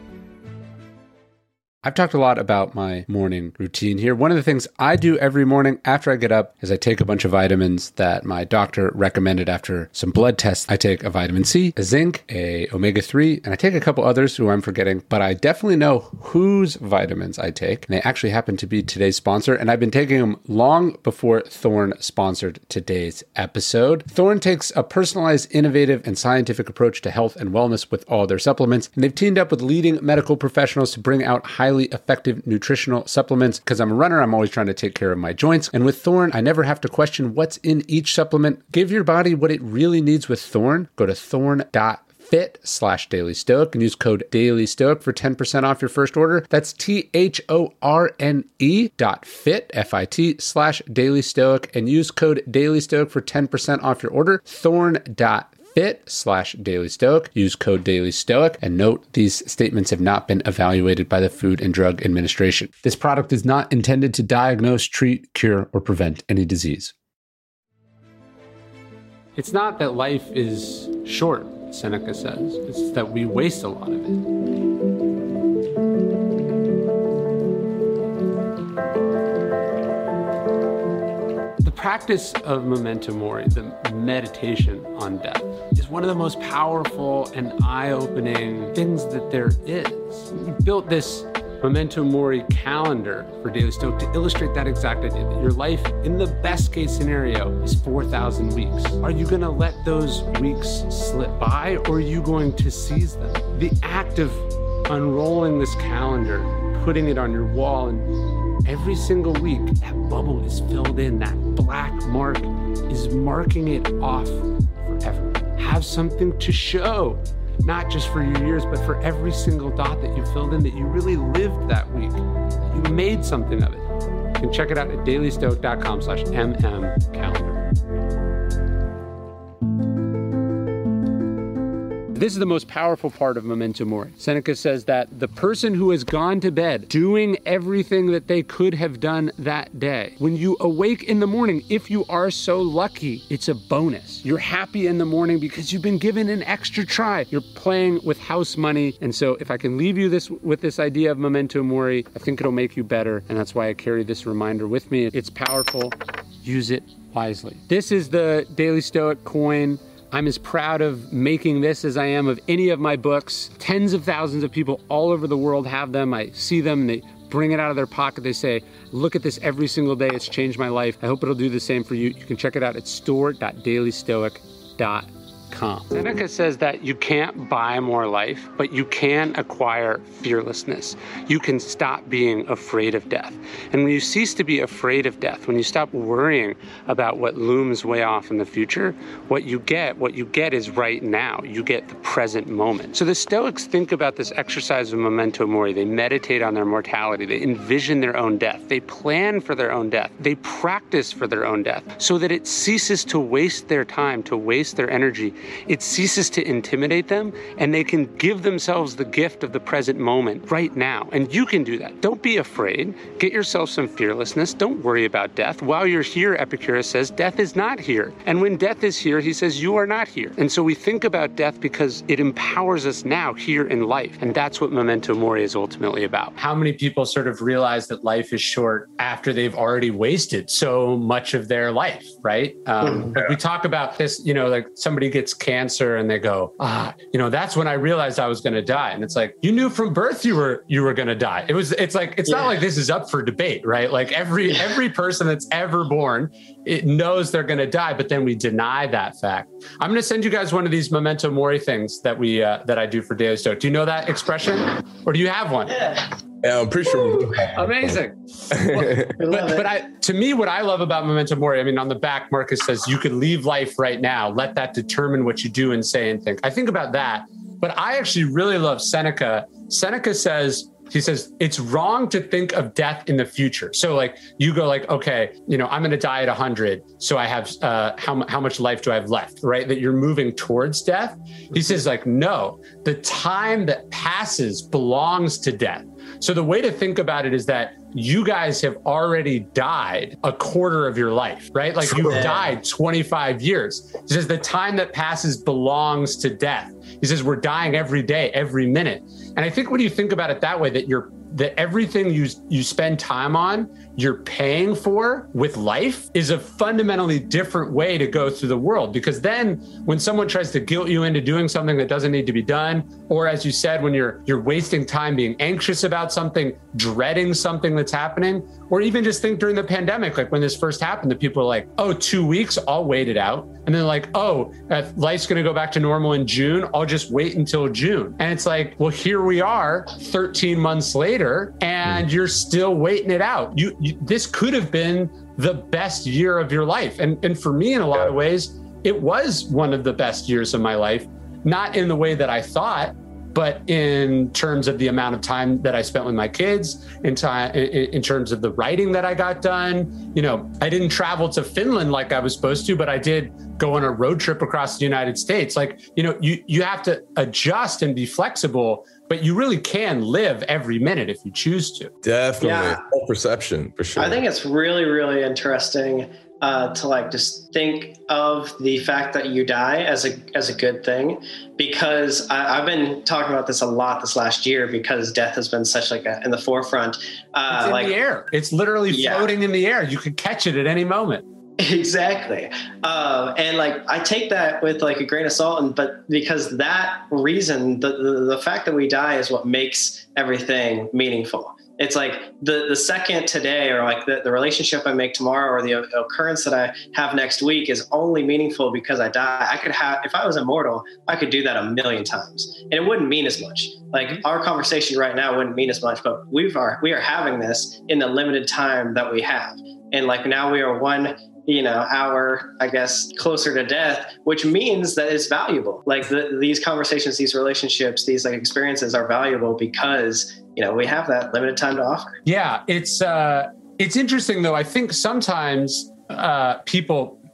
I've talked a lot about my morning routine here. One of the things I do every morning after I get up is I take a bunch of vitamins that my doctor recommended after some blood tests. I take a vitamin C, a zinc, a omega three, and I take a couple others who I'm forgetting, but I definitely know whose vitamins I take. And they actually happen to be today's sponsor, and I've been taking them long before Thorne sponsored today's episode. Thorne takes a personalized, innovative, and scientific approach to health and wellness with all their supplements, and they've teamed up with leading medical professionals to bring out highly effective nutritional supplements. Because I'm a runner, I'm always trying to take care of my joints. And with Thorne, I never have to question what's in each supplement. Give your body what it really needs with Thorne. Go to thorne dot fit slash daily stoic and use code daily stoic for ten percent off your first order. That's T H O R N E dot fit, F I T, slash daily stoic, and use code daily stoic for ten percent off your order. thorne dot fit slash daily stoic. Use code daily stoic, and note these statements have not been evaluated by the Food and Drug Administration. This product is not intended to diagnose, treat, cure, or prevent any disease. It's not that life is short, Seneca says. It's that we waste a lot of it. Practice of Memento Mori, the meditation on death, is one of the most powerful and eye-opening things that there is. We built this Memento Mori calendar for Daily Stoic to illustrate that exact idea, that your life, in the best case scenario, is four thousand weeks. Are you gonna let those weeks slip by, or are you going to seize them? The act of unrolling this calendar, putting it on your wall, and every single week, that bubble is filled in. That black mark is marking it off forever. Have something to show, not just for your years, but for every single dot that you filled in, that you really lived that week. You made something of it. You can check it out at daily stoic dot com slash M M calendar. This is the most powerful part of Memento Mori. Seneca says that the person who has gone to bed doing everything that they could have done that day, when you awake in the morning, if you are so lucky, it's a bonus. You're happy in the morning because you've been given an extra try. You're playing with house money. And so if I can leave you this with this idea of Memento Mori, I think it'll make you better. And that's why I carry this reminder with me. It's powerful. Use it wisely. This is the Daily Stoic coin. I'm as proud of making this as I am of any of my books. Tens of thousands of people all over the world have them. I see them, they bring it out of their pocket. They say, look at this every single day. It's changed my life. I hope it'll do the same for you. You can check it out at store dot daily stoic dot com. Seneca says that you can't buy more life, but you can acquire fearlessness. You can stop being afraid of death. And when you cease to be afraid of death, when you stop worrying about what looms way off in the future, what you get, what you get is right now. You get the present moment. So the Stoics think about this exercise of Memento Mori. They meditate on their mortality. They envision their own death. They plan for their own death. They practice for their own death so that it ceases to waste their time, to waste their energy. It ceases to intimidate them, and they can give themselves the gift of the present moment right now. And you can do that. Don't be afraid. Get yourself some fearlessness. Don't worry about death. While you're here, Epicurus says, death is not here. And when death is here, he says, you are not here. And so we think about death because it empowers us now here in life. And that's what Memento Mori is ultimately about. How many people sort of realize that life is short after they've already wasted so much of their life, right? Um, but we talk about this, you know, like somebody gets cancer and they go, ah, you know, that's when I realized I was going to die. And it's like, you knew from birth you were, you were going to die. It was, it's like, it's yeah. not like this is up for debate, right? Like every, yeah. every person that's ever born, it knows they're going to die, but then we deny that fact. I'm going to send you guys one of these Memento Mori things that we, uh, that I do for Daily Stoic. Do you know that expression or do you have one? Yeah. Yeah, I'm pretty sure. We Amazing. Well, but, but I, to me, what I love about Memento Mori, I mean, on the back, Marcus says, you could leave life right now. Let that determine what you do and say and think. I think about that, but I actually really love Seneca. Seneca says, he says, it's wrong to think of death in the future. So like you go like, okay, you know, I'm going to die at a hundred. So I have, uh, how, how much life do I have left? Right. That you're moving towards death. He says like, no, the time that passes belongs to death. So the way to think about it is that you guys have already died a quarter of your life, right? Like you've died twenty-five years. He says the time that passes belongs to death. He says we're dying every day, every minute. And I think when you think about it that way, that you're that everything you you spend time on, you're paying for with life is a fundamentally different way to go through the world. Because then when someone tries to guilt you into doing something that doesn't need to be done, or as you said, when you're you're wasting time being anxious about something, dreading something that's happening, or even just think during the pandemic, like when this first happened, that people are like, oh, two weeks, I'll wait it out. And then like, oh, if life's going to go back to normal in June, I'll just wait until June. And it's like, well, here we are thirteen months later, and you're still waiting it out. You, you this could have been the best year of your life. And, and for me, in a lot of ways, it was one of the best years of my life, not in the way that I thought, but in terms of the amount of time that I spent with my kids, in time, in, in terms of the writing that I got done. You know, I didn't travel to Finland like I was supposed to, but I did go on a road trip across the United States. Like, you know, you, you have to adjust and be flexible, but you really can live every minute if you choose to. Definitely. Yeah. Perception, for sure. I think it's really, really interesting uh, to like just think of the fact that you die as a as a good thing, because I, I've been talking about this a lot this last year because death has been such like a, in the forefront. Uh, it's in like, the air. It's literally yeah. floating in the air. You could catch it at any moment. Exactly. Um, and like, I take that with like a grain of salt, and, but because that reason, the, the, the fact that we die is what makes everything meaningful. It's like the, the second today, or like the, the relationship I make tomorrow, or the occurrence that I have next week is only meaningful because I die. I could have, if I was immortal, I could do that a million times and it wouldn't mean as much. Like our conversation right now wouldn't mean as much, but we've are, we are having this in the limited time that we have. And like now we are one, you know, hour, I guess, closer to death, which means that it's valuable. Like the, these conversations, these relationships, these like experiences are valuable because, you know, we have that limited time to offer. Yeah, it's uh, it's interesting though. I think sometimes uh, people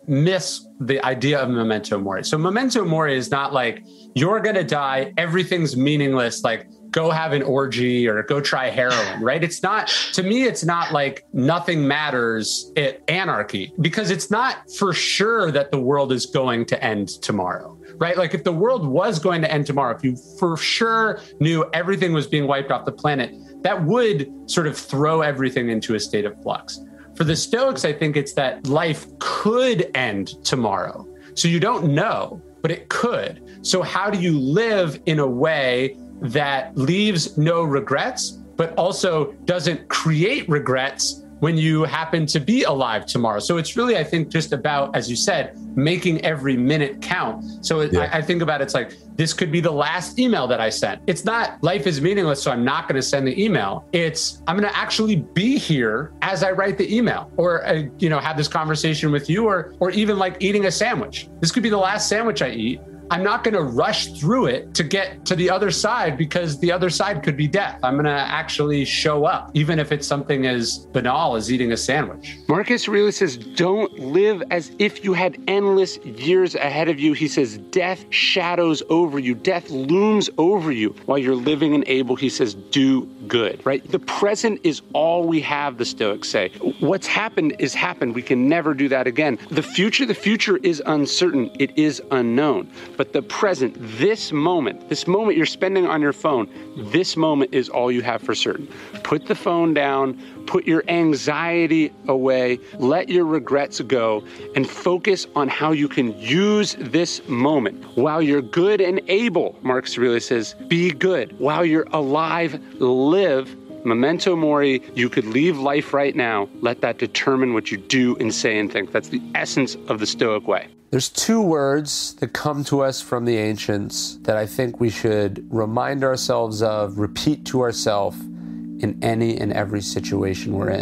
miss the idea of memento mori. So memento mori is not like, you're going to die, everything's meaningless, like go have an orgy or go try heroin, right? It's not, to me, it's not like nothing matters, it anarchy, because it's not for sure that the world is going to end tomorrow, right? Like if the world was going to end tomorrow, if you for sure knew everything was being wiped off the planet, that would sort of throw everything into a state of flux. For the Stoics, I think it's that life could end tomorrow. So you don't know, but it could. So how do you live in a way that leaves no regrets, but also doesn't create regrets when you happen to be alive tomorrow? So it's really, I think, just about, as you said, making every minute count. So it, yeah. I, I think about it's like, this could be the last email that I sent. It's not life is meaningless, so I'm not going to send the email. It's I'm going to actually be here as I write the email, or uh, you know, have this conversation with you, or or even like eating a sandwich. This could be the last sandwich I eat. I'm not going to rush through it to get to the other side, because the other side could be death. I'm going to actually show up, even if it's something as banal as eating a sandwich. Marcus Aurelius says, don't live as if you had endless years ahead of you. He says, death shadows over you. Death looms over you while you're living and able. He says, do good, right? The present is all we have, the Stoics say. What's happened is happened. We can never do that again. The future, the future is uncertain. It is unknown. But the present, this moment, this moment you're spending on your phone, this moment is all you have for certain. Put the phone down, put your anxiety away, let your regrets go, and focus on how you can use this moment. While you're good and able, Marcus Aurelius says, be good. While you're alive, live. Memento mori, you could leave life right now. Let that determine what you do and say and think. That's the essence of the Stoic way. There's two words that come to us from the ancients that I think we should remind ourselves of, repeat to ourselves in any and every situation we're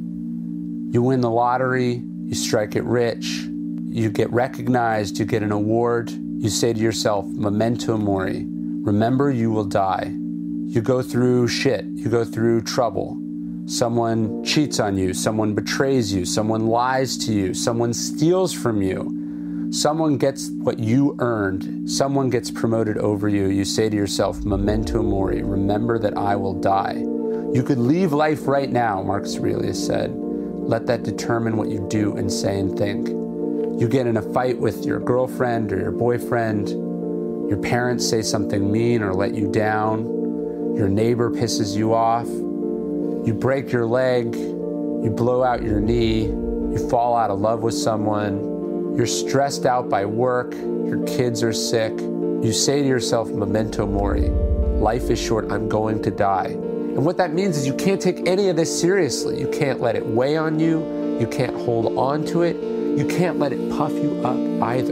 in. You win the lottery, you strike it rich, you get recognized, you get an award, you say to yourself, memento mori, remember you will die. You go through shit, you go through trouble. Someone cheats on you, someone betrays you, someone lies to you, someone steals from you. Someone gets what you earned. Someone gets promoted over you. You say to yourself, memento mori, remember that I will die. You could leave life right now, Marcus Aurelius said. Let that determine what you do and say and think. You get in a fight with your girlfriend or your boyfriend. Your parents say something mean or let you down. Your neighbor pisses you off. You break your leg. You blow out your knee. You fall out of love with someone. You're stressed out by work, your kids are sick. You say to yourself, memento mori, life is short, I'm going to die. And what that means is you can't take any of this seriously. You can't let it weigh on you. You can't hold on to it. You can't let it puff you up either.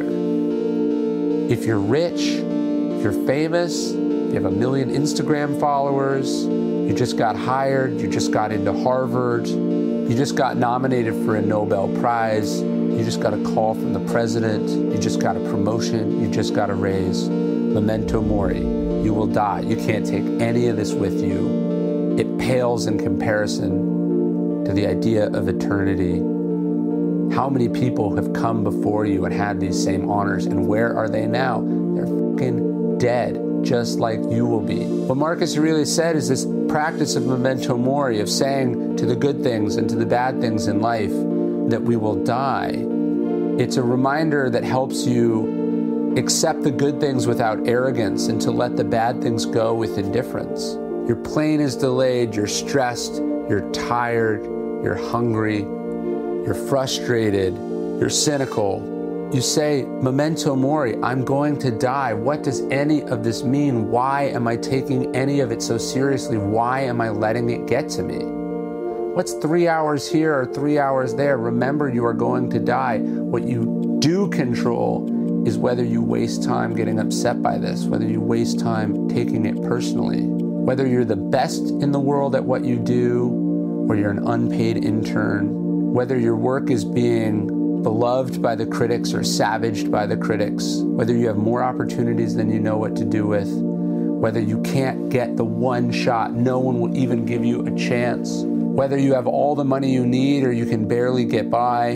If you're rich, if you're famous, if you have a million Instagram followers, you just got hired, you just got into Harvard, you just got nominated for a Nobel Prize, you just got a call from the president, you just got a promotion, you just got a raise. Memento mori, you will die. You can't take any of this with you. It pales in comparison to the idea of eternity. How many people have come before you and had these same honors, and where are they now? They're fucking dead, just like you will be. What Marcus Aurelius said is this practice of memento mori, of saying to the good things and to the bad things in life that we will die. It's a reminder that helps you accept the good things without arrogance and to let the bad things go with indifference. Your plane is delayed, you're stressed, you're tired, you're hungry, you're frustrated, you're cynical. You say, memento mori, I'm going to die. What does any of this mean? Why am I taking any of it so seriously? Why am I letting it get to me? What's three hours here or three hours there? Remember, you are going to die. What you do control is whether you waste time getting upset by this, whether you waste time taking it personally, whether you're the best in the world at what you do, or you're an unpaid intern, whether your work is being beloved by the critics or savaged by the critics, whether you have more opportunities than you know what to do with, whether you can't get the one shot, no one will even give you a chance, whether you have all the money you need or you can barely get by,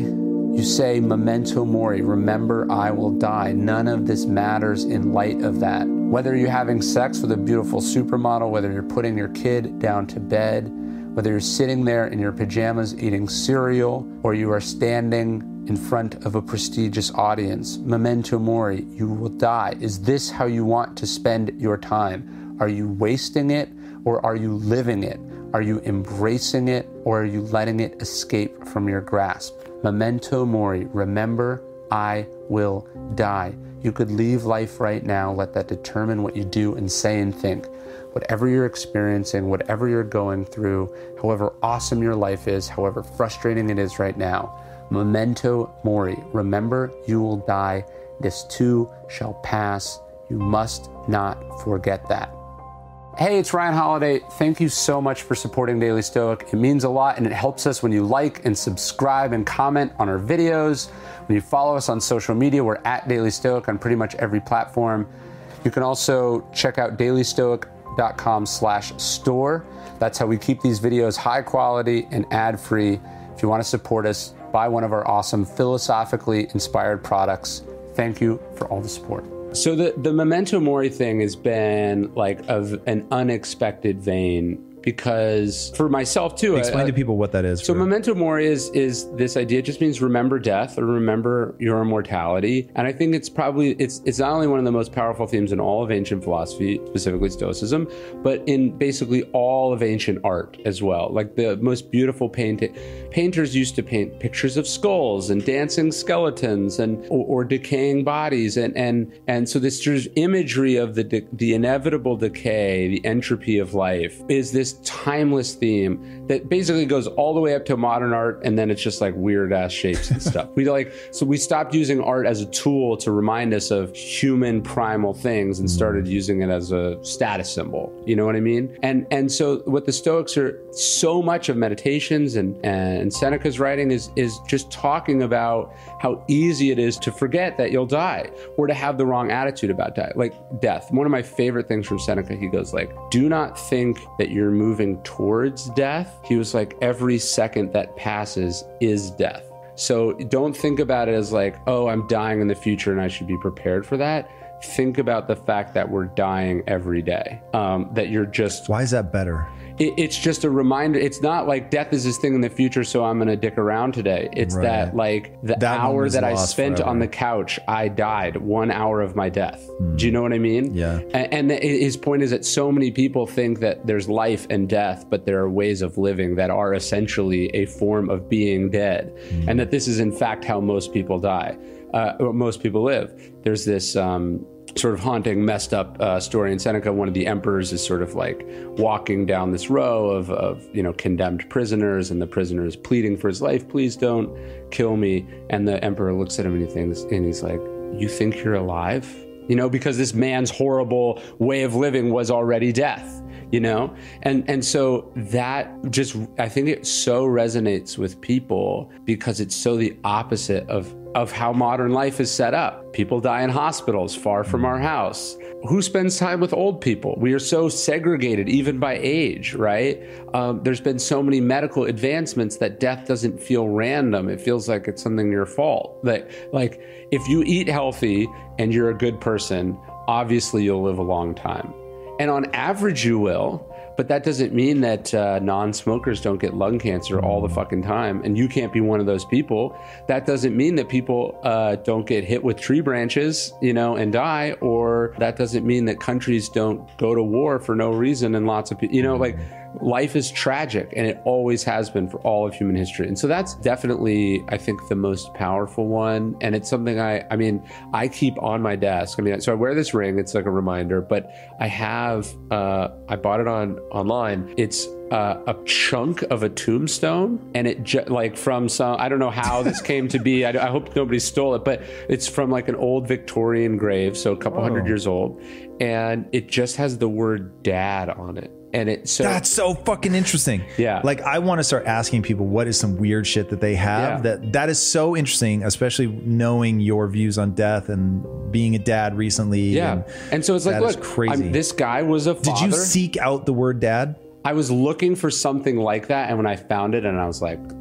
You say memento mori, remember I will die. None of this matters in light of that. Whether you're having sex with a beautiful supermodel, whether you're putting your kid down to bed, whether you're sitting there in your pajamas eating cereal, or you are standing in front of a prestigious audience, memento mori, you will die. Is this how you want to spend your time? Are you wasting it, or are you living it? Are you embracing it, or are you letting it escape from your grasp? Memento mori, remember I will die. You could leave life right now, let that determine what you do and say and think. Whatever you're experiencing, whatever you're going through, however awesome your life is, however frustrating it is right now, memento mori, remember you will die. This too shall pass. You must not forget that. Hey, it's Ryan Holiday. Thank you so much for supporting Daily Stoic. It means a lot, and it helps us when you like and subscribe and comment on our videos. When you follow us on social media, we're at Daily Stoic on pretty much every platform. You can also check out dailystoic.com slash store. That's how we keep these videos high quality and ad-free. If you want to support us, buy one of our awesome philosophically inspired products. Thank you for all the support. So the, the memento mori thing has been like of an unexpected vein, because for myself too. Explain I, to people what that is. So memento mori is is this idea. It just means remember death or remember your immortality. And I think it's probably it's it's not only one of the most powerful themes in all of ancient philosophy, specifically Stoicism, but in basically all of ancient art as well. Like the most beautiful painting. Painters used to paint pictures of skulls and dancing skeletons and or, or decaying bodies, and and and so this imagery of the de- the inevitable decay, the entropy of life, is this timeless theme that basically goes all the way up to modern art, and then it's just like weird ass shapes and stuff. We like so we stopped using art as a tool to remind us of human primal things and started using it as a status symbol. You know what I mean? And and so what the Stoics are, so much of Meditations and and And Seneca's writing is is just talking about how easy it is to forget that you'll die, or to have the wrong attitude about die, like death. One of my favorite things from Seneca, he goes like, do not think that you're moving towards death. He was like, every second that passes is death. So don't think about it as like, oh, I'm dying in the future and I should be prepared for that. Think about the fact that we're dying every day, um, that you're just... Why is that better? It, it's just a reminder. It's not like death is this thing in the future, so I'm going to dick around today. It's right. that like the that hour that I spent forever. on the couch, I died one hour of my death. Mm. Do you know what I mean? Yeah. And, and the, his point is that so many people think that there's life and death, but there are ways of living that are essentially a form of being dead. Mm. And that this is in fact how most people die. Uh, or most people live. There's this um, sort of haunting, messed up uh, story in Seneca. One of the emperors is sort of like walking down this row of, of, you know, condemned prisoners, and the prisoner is pleading for his life. Please don't kill me. And the emperor looks at him and he thinks, and he's like, you think you're alive? You know, because this man's horrible way of living was already death. You know, and and so that just, I think it so resonates with people because it's so the opposite of of how modern life is set up. People die in hospitals far from our house. Who spends time with old people? We are so segregated, even by age, right? Um, there's been so many medical advancements that death doesn't feel random. It feels like it's something your fault. Like, like if you eat healthy and you're a good person, obviously you'll live a long time. And on average, you will, but that doesn't mean that uh, non-smokers don't get lung cancer all the fucking time, and you can't be one of those people. That doesn't mean that people uh, don't get hit with tree branches, you know, and die, or that doesn't mean that countries don't go to war for no reason and lots of people, you know, like life is tragic, and it always has been for all of human history. And so that's definitely, I think, the most powerful one. And it's something I, I mean, I keep on my desk. I mean, so I wear this ring, it's like a reminder, but I have, uh, I bought it on online. It's uh, a chunk of a tombstone, and it ju- like from some, I don't know how this came to be. I, I hope nobody stole it, but it's from like an old Victorian grave. So a couple oh. hundred years old. And it just has the word dad on it. And it so that's so fucking interesting. Yeah. Like I want to start asking people what is some weird shit that they have. Yeah. That that is so interesting, especially knowing your views on death and being a dad recently. Yeah. And, and so it's like, look, crazy. I'm, this guy was a father. Did you seek out the word dad? I was looking for something like that, and when I found it, and I was like,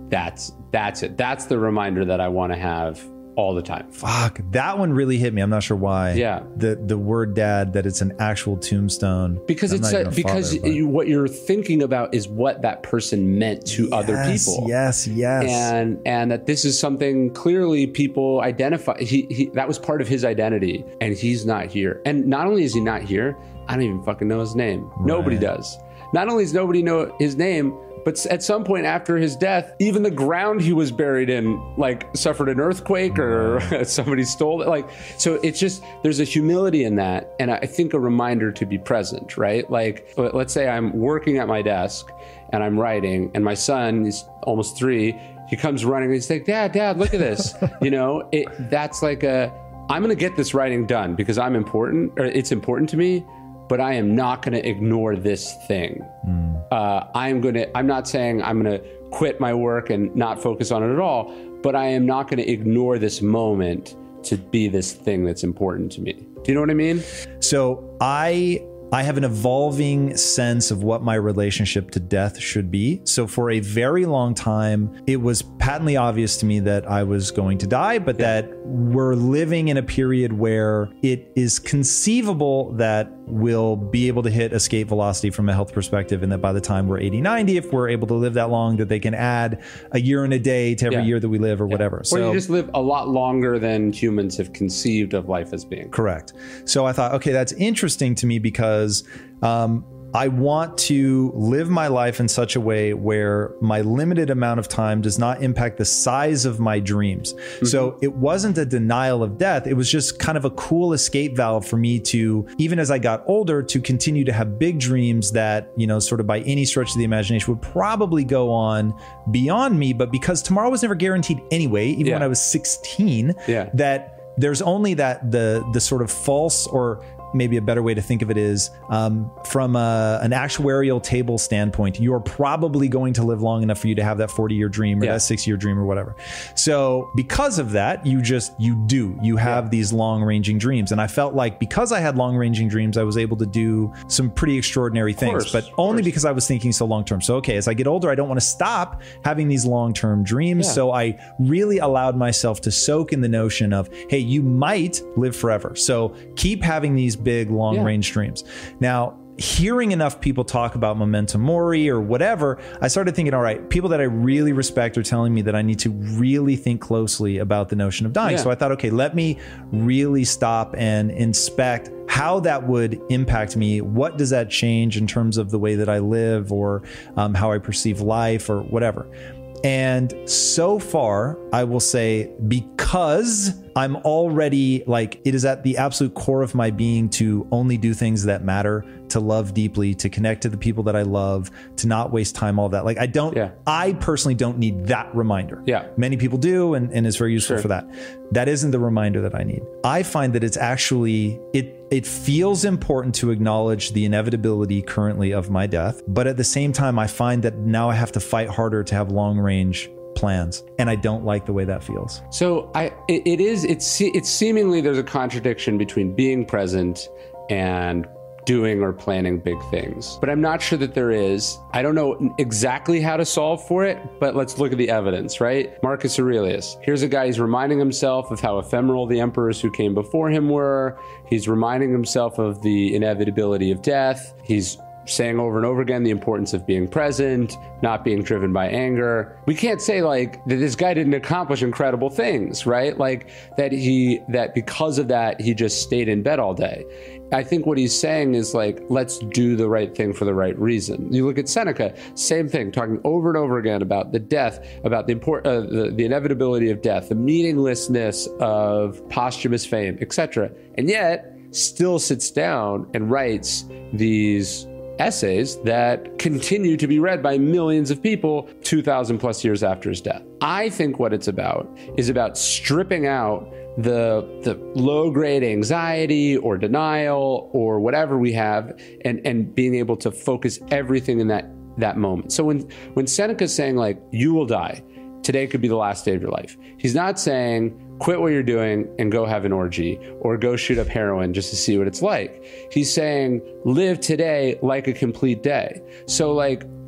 that's that's it. That's the reminder that I want to have all the time. Fuck, that one really hit me. I'm not sure why. Yeah. The the word dad, that it's an actual tombstone. Because I'm it's not a, even a because father, but- you, what you're thinking about is what that person meant to Yes, other people. Yes, yes. And and that this is something clearly people identify. He, he that was part of his identity, and he's not here. And not only is he not here, I don't even fucking know his name. Right. Nobody does. Not only does nobody know his name, but at some point after his death, even the ground he was buried in, like, suffered an earthquake or somebody stole it. Like, so it's just, there's a humility in that. And I think a reminder to be present, right? Like, let's say I'm working at my desk and I'm writing, and my son is almost three. He comes running and he's like, Dad, Dad, look at this. You know, it, that's like a, I'm going to get this writing done because I'm important, or it's important to me, but I am not going to ignore this thing. Mm. Uh, I'm going to, I'm not saying I'm going to quit my work and not focus on it at all, but I am not going to ignore this moment to be this thing that's important to me. Do you know what I mean? So I, I have an evolving sense of what my relationship to death should be. So for a very long time, it was patently obvious to me that I was going to die, but yeah. that we're living in a period where it is conceivable that we'll be able to hit escape velocity from a health perspective, and that by the time we're eighty, ninety, if we're able to live that long, that they can add a year and a day to every yeah. year that we live or yeah. whatever. Or so you just live a lot longer than humans have conceived of life as being. Correct. So I thought, okay, that's interesting to me because um, I want to live my life in such a way where my limited amount of time does not impact the size of my dreams. Mm-hmm. So it wasn't a denial of death. It was just kind of a cool escape valve for me to, even as I got older, to continue to have big dreams that, you know, sort of by any stretch of the imagination would probably go on beyond me. But because tomorrow was never guaranteed anyway, even yeah. when I was sixteen, yeah. that there's only that the the sort of false, or maybe a better way to think of it is um, from a, an actuarial table standpoint, you're probably going to live long enough for you to have that forty year dream or yeah. that six year dream or whatever. So because of that, you just, you do, you have yeah. these long ranging dreams. And I felt like because I had long ranging dreams, I was able to do some pretty extraordinary things, course, but only because I was thinking so long term. So, okay, as I get older, I don't want to stop having these long term dreams. Yeah. So I really allowed myself to soak in the notion of, hey, you might live forever. So keep having these big long yeah. range dreams. Now, hearing enough people talk about memento mori or whatever, I started thinking, all right, people that I really respect are telling me that I need to really think closely about the notion of dying. Yeah. So I thought, okay, let me really stop and inspect how that would impact me. What does that change in terms of the way that I live, or um, how I perceive life, or whatever. And so far, I will say, because I'm already like, it is at the absolute core of my being to only do things that matter, to love deeply, to connect to the people that I love, to not waste time, all of that. Like I don't, yeah. I personally don't need that reminder. Yeah. Many people do, and, and it's very useful sure. for that. That isn't the reminder that I need. I find that it's actually, it, it feels important to acknowledge the inevitability currently of my death. But at the same time, I find that now I have to fight harder to have long range plans, and I don't like the way that feels. So I, it, it is, it's, it's seemingly there's a contradiction between being present and doing or planning big things. But I'm not sure that there is. I don't know exactly how to solve for it, but let's look at the evidence, right? Marcus Aurelius. Here's a guy, he's reminding himself of how ephemeral the emperors who came before him were. He's reminding himself of the inevitability of death. He's saying over and over again the importance of being present, not being driven by anger. We can't say like that this guy didn't accomplish incredible things, right? Like that he, that because of that, he just stayed in bed all day. I think what he's saying is like, let's do the right thing for the right reason. You look at Seneca, same thing, talking over and over again about the death, about the import, uh, the, the inevitability of death, the meaninglessness of posthumous fame, et cetera. And yet still sits down and writes these essays that continue to be read by millions of people two thousand plus years after his death. I think what it's about is about stripping out the the low-grade anxiety or denial or whatever we have, and, and being able to focus everything in that, that moment. So when, when Seneca's saying like, you will die, today could be the last day of your life, he's not saying, quit what you're doing and go have an orgy or go shoot up heroin just to see what it's like. He's saying, live today like a complete day. So like what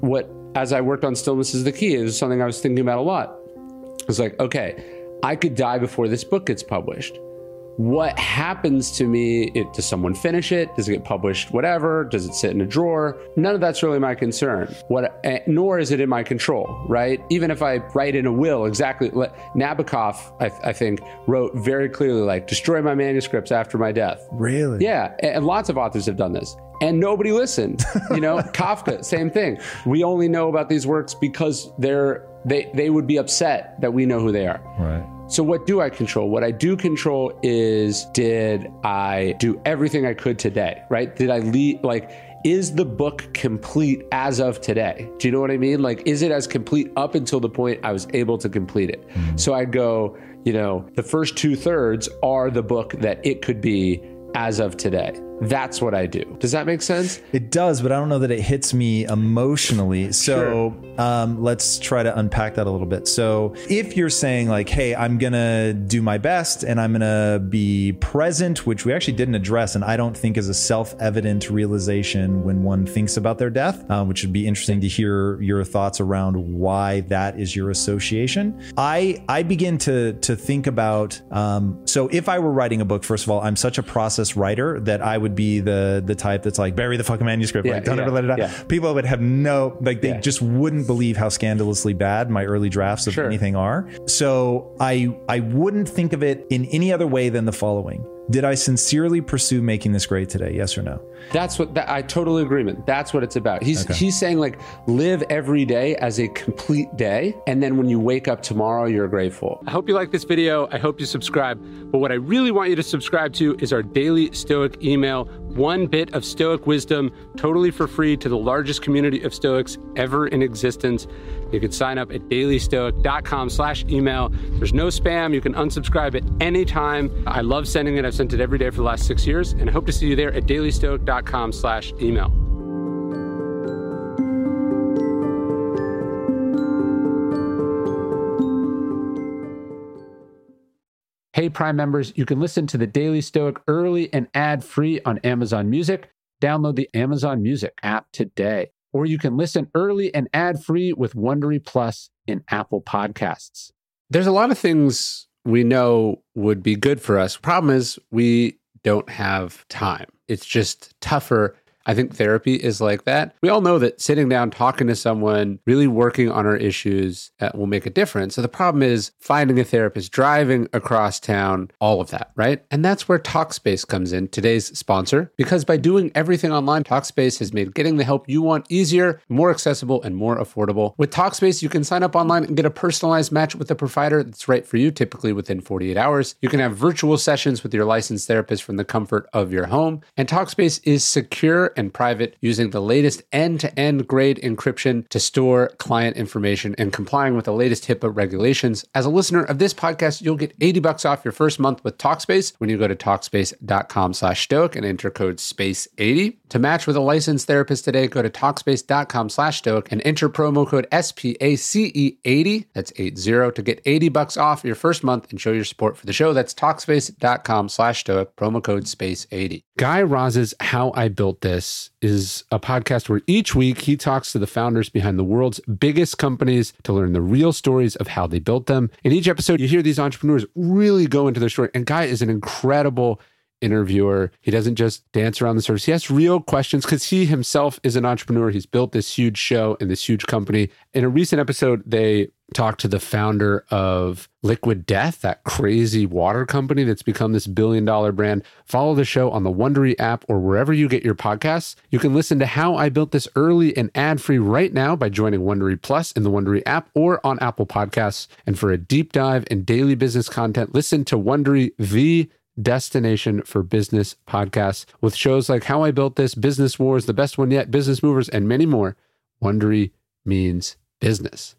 as I worked on Stillness is the Key, it was something I was thinking about a lot. I was like, okay, I could die before this book gets published. What happens to me? It, does someone finish it? Does it get published? Whatever? Does it sit in a drawer? None of that's really my concern. What, uh, nor is it in my control, right? Even if I write in a will, exactly. Nabokov, I, I think, wrote very clearly, like, destroy my manuscripts after my death. Really? Yeah, and lots of authors have done this. And nobody listened. You know, Kafka, same thing. We only know about these works because they're they they would be upset that we know who they are. Right. So what do I control? What I do control is, did I do everything I could today, right? Did I lead, like, is the book complete as of today? Do you know what I mean? Like, is it as complete up until the point I was able to complete it? Mm-hmm. So I go, you know, the first two thirds are the book that it could be as of today. That's what I do. Does that make sense? It does, but I don't know that it hits me emotionally. So sure. um, let's try to unpack that a little bit. So if you're saying like, hey, I'm going to do my best and I'm going to be present, which we actually didn't address, and I don't think is a self-evident realization when one thinks about their death, uh, which would be interesting to hear your thoughts around why that is your association. I I begin to to think about, um, so if I were writing a book, first of all, I'm such a process writer that I would be the the type that's like, bury the fucking manuscript, yeah, like don't yeah, ever let it out. Yeah. People would have no, like they yeah. just wouldn't believe how scandalously bad my early drafts of sure. anything are. So I I wouldn't think of it in any other way than the following. Did I sincerely pursue making this great today? Yes or no? That's what that, I totally agree with. That's what it's about. He's okay. he's saying like, live every day as a complete day, and then when you wake up tomorrow, you're grateful. I hope you like this video. I hope you subscribe. But what I really want you to subscribe to is our daily Stoic email. One bit of Stoic wisdom, totally for free, to the largest community of Stoics ever in existence. You can sign up at dailystoic.com slash email. There's no spam. You can unsubscribe at any time. I love sending it. I've sent it every day for the last six years, and I hope to see you there at dailystoic.com slash email. Hey, Prime members, you can listen to the Daily Stoic early and ad-free on Amazon Music. Download the Amazon Music app today. Or you can listen early and ad-free with Wondery Plus in Apple Podcasts. There's a lot of things we know would be good for us. Problem is, we don't have time. It's just tougher. I think therapy is like that. We all know that sitting down, talking to someone, really working on our issues uh, will make a difference. So the problem is finding a therapist, driving across town, all of that, right? And that's where Talkspace comes in, today's sponsor, because by doing everything online, Talkspace has made getting the help you want easier, more accessible, and more affordable. With Talkspace, you can sign up online and get a personalized match with a provider that's right for you, typically within forty-eight hours. You can have virtual sessions with your licensed therapist from the comfort of your home. And Talkspace is secure and private, using the latest end-to-end grade encryption to store client information and complying with the latest HIPAA regulations. As a listener of this podcast, you'll get eighty bucks off your first month with Talkspace when you go to Talkspace.com slash Stoic and enter code space eighty. To match with a licensed therapist today, go to Talkspace.com slash Stoic and enter promo code S P A C E eighty, that's eighty, to get eighty bucks off your first month and show your support for the show. That's Talkspace.com slash Stoic, promo code space eighty. Guy Raz's How I Built This is a podcast where each week he talks to the founders behind the world's biggest companies to learn the real stories of how they built them. In each episode, you hear these entrepreneurs really go into their story. And Guy is an incredible interviewer. He doesn't just dance around the surface. He asks real questions because he himself is an entrepreneur. He's built this huge show and this huge company. In a recent episode, they talked to the founder of Liquid Death, that crazy water company that's become this billion dollar brand. Follow the show on the Wondery app or wherever you get your podcasts. You can listen to How I Built This early and ad-free right now by joining Wondery Plus in the Wondery app or on Apple Podcasts. And for a deep dive in daily business content, listen to Wondery, the destination for business podcasts, with shows like How I Built This, Business Wars, The Best One Yet, Business Movers, and many more. Wondery means business.